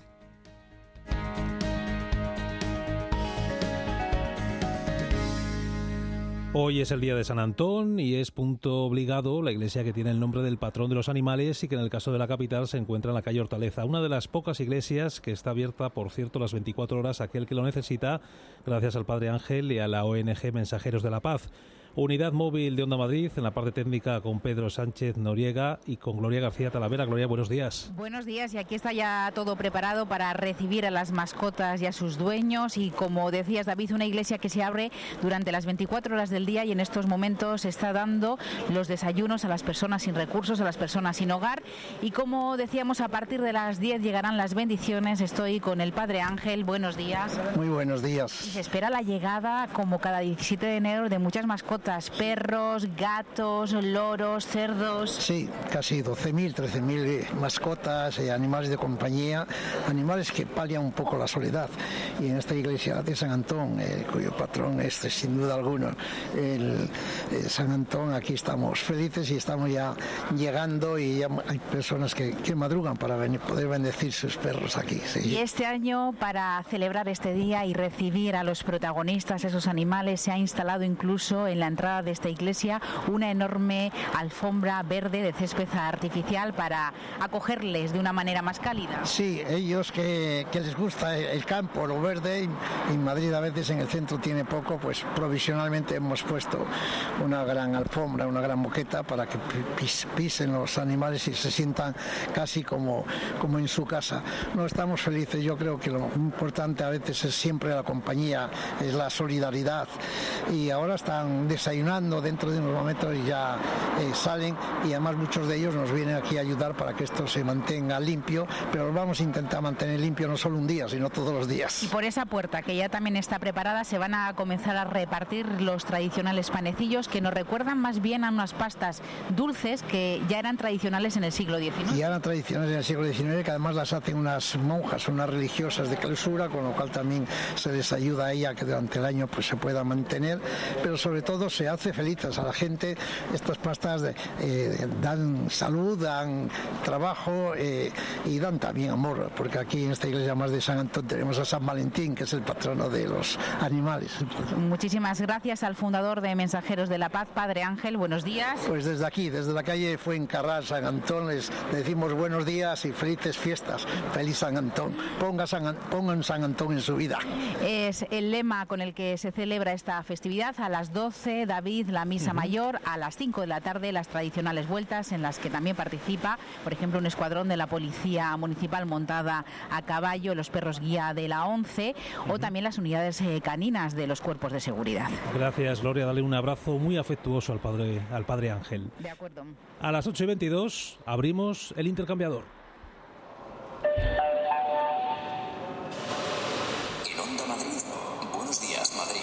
Hoy es el día de San Antón y es punto obligado la iglesia que tiene el nombre del patrón de los animales y que en el caso de la capital se encuentra en la calle Hortaleza, una de las pocas iglesias que está abierta, por cierto, las veinticuatro horas a aquel que lo necesita, gracias al Padre Ángel y a la O N G Mensajeros de la Paz. Unidad móvil de Onda Madrid, en la parte técnica con Pedro Sánchez Noriega y con Gloria García Talavera. Gloria, buenos días. Buenos días, y aquí está ya todo preparado para recibir a las mascotas y a sus dueños, y como decías, David, una iglesia que se abre durante las veinticuatro horas del día y en estos momentos está dando los desayunos a las personas sin recursos, a las personas sin hogar, y como decíamos, a partir de las diez llegarán las bendiciones. Estoy con el Padre Ángel, buenos días. Muy buenos días. Y se espera la llegada, como cada diecisiete de enero, de muchas mascotas. Perros, gatos, loros, cerdos. Sí, casi doce mil, trece mil mascotas, eh, animales de compañía, animales que palian un poco la soledad. Y en esta iglesia de San Antón, eh, cuyo patrón es sin duda alguna el eh, San Antón, aquí estamos felices y estamos ya llegando, y ya hay personas que, que madrugan para venir, poder bendecir sus perros aquí. Sí. Y este año, para celebrar este día y recibir a los protagonistas, esos animales, se ha instalado incluso en la entrada de esta iglesia una enorme alfombra verde de césped artificial para acogerles de una manera más cálida. Sí, ellos que, que les gusta el campo, lo verde, y en Madrid a veces en el centro tiene poco, pues provisionalmente hemos puesto una gran alfombra, una gran moqueta para que pis, pisen los animales y se sientan casi como, como en su casa. No, estamos felices. Yo creo que lo importante a veces es siempre la compañía, es la solidaridad, y ahora están desayunando, dentro de unos momentos y ya eh, salen, y además muchos de ellos nos vienen aquí a ayudar para que esto se mantenga limpio, pero lo vamos a intentar mantener limpio no solo un día, sino todos los días. Y por esa puerta, que ya también está preparada, se van a comenzar a repartir los tradicionales panecillos, que nos recuerdan más bien a unas pastas dulces que ya eran tradicionales en el siglo diecinueve. Y eran tradicionales en el siglo diecinueve, que además las hacen unas monjas, unas religiosas de clausura, con lo cual también se les ayuda a ella que durante el año pues se pueda mantener, pero sobre todo se hace felices a la gente. Estas pastas de, eh, dan salud, dan trabajo eh, y dan también amor, porque aquí en esta iglesia más de San Antón tenemos a San Valentín, que es el patrono de los animales. Muchísimas gracias al fundador de Mensajeros de la Paz, Padre Ángel, buenos días. Pues desde aquí, desde la calle Fuencarral, San Antón, les decimos buenos días y felices fiestas. Feliz San Antón. Ponga San, pongan San Antón en su vida. Es el lema con el que se celebra esta festividad. A las doce once, David, la misa uh-huh. mayor. A las cinco de la tarde, las tradicionales vueltas en las que también participa, por ejemplo, un escuadrón de la Policía Municipal montada a caballo, los perros guía de la once uh-huh. o también las unidades eh, caninas de los cuerpos de seguridad. Gracias, Gloria. Dale un abrazo muy afectuoso al padre, al padre Ángel. De acuerdo. A las ocho y veintidós abrimos el intercambiador. En Onda Madrid, buenos días, Madrid.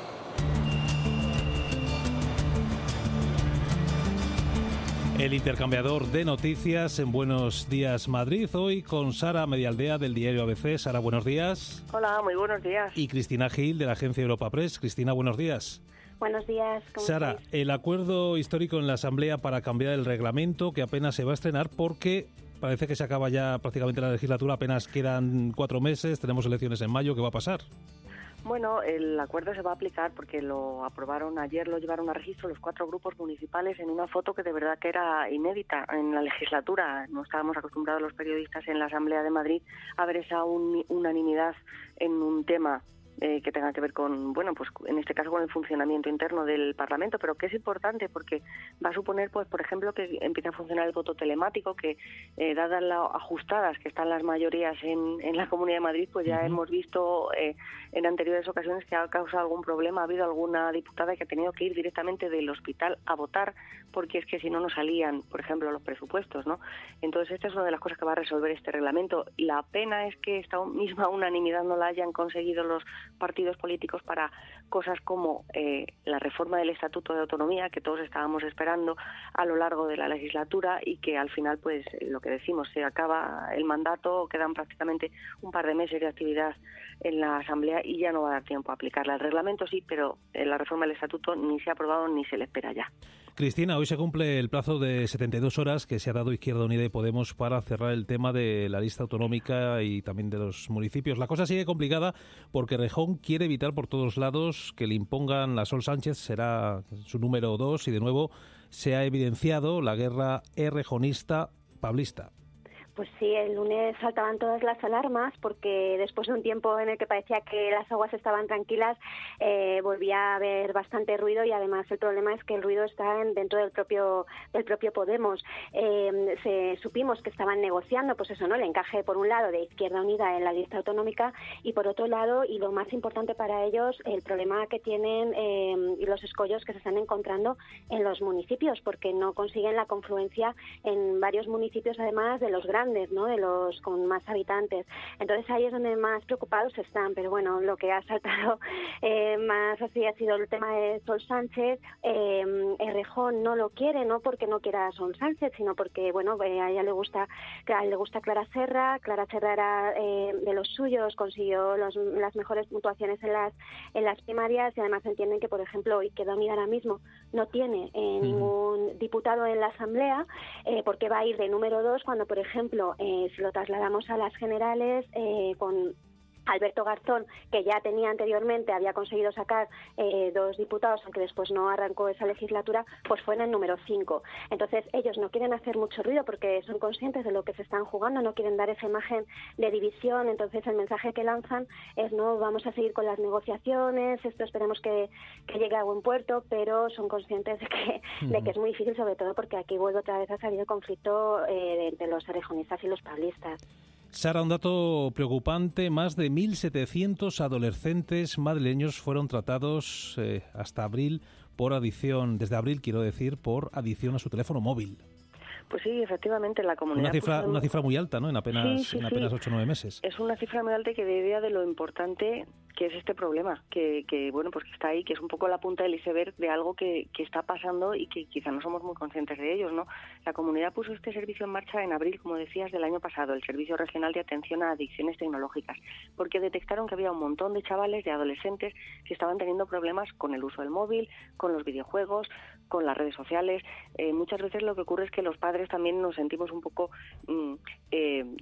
El intercambiador de noticias en Buenos Días Madrid, hoy con Sara Medialdea del diario A B C. Sara, buenos días. Hola, muy buenos días. Y Cristina Gil de la agencia Europa Press. Cristina, buenos días. Buenos días. ¿Cómo Sara, estáis? el acuerdo histórico en la Asamblea para cambiar el reglamento que apenas se va a estrenar porque parece que se acaba ya prácticamente la legislatura, apenas quedan cuatro meses, tenemos elecciones en mayo, ¿qué va a pasar? Bueno, el acuerdo se va a aplicar porque lo aprobaron ayer, lo llevaron a registro los cuatro grupos municipales en una foto que de verdad que era inédita en la legislatura. No estábamos acostumbrados los periodistas en la Asamblea de Madrid a ver esa un, unanimidad en un tema Eh, que tenga que ver con, bueno, pues en este caso con el funcionamiento interno del Parlamento, pero que es importante porque va a suponer, pues por ejemplo, que empiece a funcionar el voto telemático, que eh, dadas las ajustadas que están las mayorías en, en la Comunidad de Madrid, pues ya uh-huh. hemos visto eh, en anteriores ocasiones que ha causado algún problema. Ha habido alguna diputada que ha tenido que ir directamente del hospital a votar porque es que si no, no salían, por ejemplo, los presupuestos, ¿no? Entonces, esta es una de las cosas que va a resolver este reglamento. La pena es que esta misma unanimidad no la hayan conseguido los partidos políticos para cosas como eh, la reforma del Estatuto de Autonomía, que todos estábamos esperando a lo largo de la legislatura y que al final, pues lo que decimos, se acaba el mandato, quedan prácticamente un par de meses de actividad en la Asamblea y ya no va a dar tiempo a aplicarla. El reglamento sí, pero eh, la reforma del Estatuto ni se ha aprobado ni se le espera ya. Cristina, hoy se cumple el plazo de setenta y dos horas que se ha dado Izquierda Unida y Podemos para cerrar el tema de la lista autonómica y también de los municipios. La cosa sigue complicada porque Rejón quiere evitar por todos lados que le impongan a Sol Sánchez, será su número dos, y de nuevo se ha evidenciado la guerra errejonista-pablista. Pues sí, el lunes saltaban todas las alarmas porque después de un tiempo en el que parecía que las aguas estaban tranquilas, eh, volvía a haber bastante ruido y además el problema es que el ruido está en, dentro del propio del propio Podemos. Eh, se, supimos que estaban negociando, pues eso, ¿no? El encaje por un lado de Izquierda Unida en la lista autonómica y por otro lado, y lo más importante para ellos, el problema que tienen eh, y los escollos que se están encontrando en los municipios porque no consiguen la confluencia en varios municipios además de los grandes, ¿no? De los con más habitantes. Entonces ahí es donde más preocupados están, pero bueno, lo que ha saltado eh, más así ha sido el tema de Sol Sánchez. eh, Errejón no lo quiere, no porque no quiera a Sol Sánchez, sino porque bueno, eh, a ella le gusta a ella le gusta Clara Serra. Clara Serra era eh, de los suyos, consiguió los, las mejores puntuaciones en las en las primarias y además entienden que, por ejemplo, Izquierda Unida ahora mismo no tiene eh, ningún diputado en la Asamblea eh, porque va a ir de número dos cuando, por ejemplo, Eh, si lo trasladamos a las generales, eh, con Alberto Garzón, que ya tenía anteriormente, había conseguido sacar eh, dos diputados, aunque después no arrancó esa legislatura, pues fue en el número cinco. Entonces, ellos no quieren hacer mucho ruido porque son conscientes de lo que se están jugando, no quieren dar esa imagen de división. Entonces, el mensaje que lanzan es, no, vamos a seguir con las negociaciones, esto esperemos que, que llegue a buen puerto, pero son conscientes de que, uh-huh. de que es muy difícil, sobre todo porque aquí vuelve otra vez a salir el conflicto eh, entre los errejonistas y los pablistas. Sara, un dato preocupante, más de mil setecientos adolescentes madrileños fueron tratados eh, hasta abril por adicción, desde abril quiero decir, por adicción a su teléfono móvil. Pues sí, efectivamente, la comunidad... Una cifra, puso... una cifra muy alta, ¿no? En apenas, sí, sí, en apenas sí. ocho o nueve meses. Es una cifra muy alta y que da idea de lo importante que es este problema, que, que bueno, pues que está ahí, que es un poco la punta del iceberg de algo que, que está pasando y que quizá no somos muy conscientes de ellos, ¿no? La comunidad puso este servicio en marcha en abril, como decías, del año pasado, el Servicio Regional de Atención a Adicciones Tecnológicas, porque detectaron que había un montón de chavales, de adolescentes, que estaban teniendo problemas con el uso del móvil, con los videojuegos, con las redes sociales. Eh, muchas veces lo que ocurre es que los padres también nos sentimos un poco mm, eh, mm,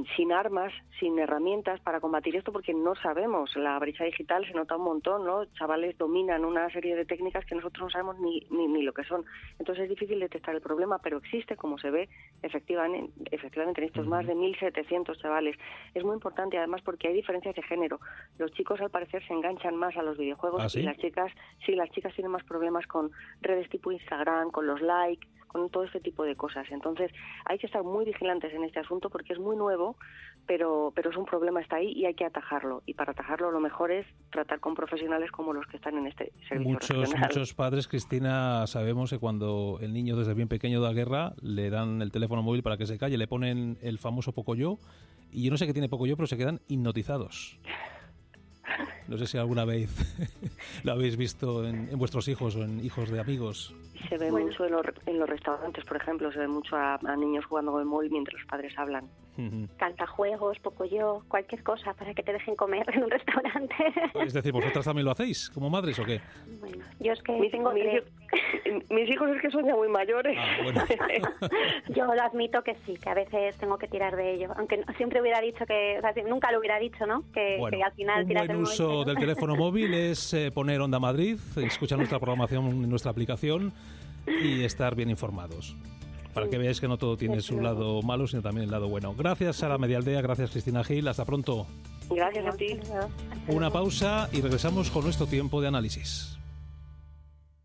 sin armas, sin herramientas para combatir esto, porque no sabemos. La brecha digital se nota un montón, ¿no? Chavales dominan una serie de técnicas que nosotros no sabemos ni, ni, ni lo que son. Entonces es difícil detectar el problema, pero existe, como se ve efectivamente, efectivamente en estos más de mil setecientos chavales. Es muy importante, además, porque hay diferencias de género. Los chicos, al parecer, se enganchan más a los videojuegos. ¿Ah, sí? Y las chicas, sí, las chicas tienen más problemas con redes tipo Instagram, con los likes, con todo este tipo de cosas. Entonces hay que estar muy vigilantes en este asunto porque es muy nuevo, pero pero es un problema, está ahí y hay que atajarlo. Y para atajarlo lo mejor es tratar con profesionales como los que están en este servicio Muchos, regional. muchos padres, Cristina, sabemos que cuando el niño desde bien pequeño da guerra, le dan el teléfono móvil para que se calle, le ponen el famoso Pocoyo, y yo no sé qué tiene Pocoyo, pero se quedan hipnotizados. No sé si alguna vez lo habéis visto en, en vuestros hijos o en hijos de amigos. Se ve bueno. mucho en los, en los restaurantes, por ejemplo, se ve mucho a, a niños jugando con el móvil mientras los padres hablan. Uh-huh. Cantajuegos, Pocoyo, cualquier cosa para que te dejen comer en un restaurante. Es decir, ¿vosotras también lo hacéis como madres o qué? Bueno, yo es que mis, tengo mis, tres. Mis hijos es que son ya muy mayores. Ah, bueno. Yo lo admito que sí, que a veces tengo que tirar de ello. Aunque no, siempre hubiera dicho que, o sea, nunca lo hubiera dicho, ¿no? Que, bueno, que al final un tiras buen del uso móvil, ¿no? del teléfono móvil es eh, poner Onda Madrid, escuchar nuestra programación en nuestra aplicación y estar bien informados. Para que veáis que no todo tiene su lado malo, sino también el lado bueno. Gracias, Sara Medialdea, gracias, Cristina Gil. Hasta pronto. Gracias a ti. Una pausa y regresamos con nuestro tiempo de análisis.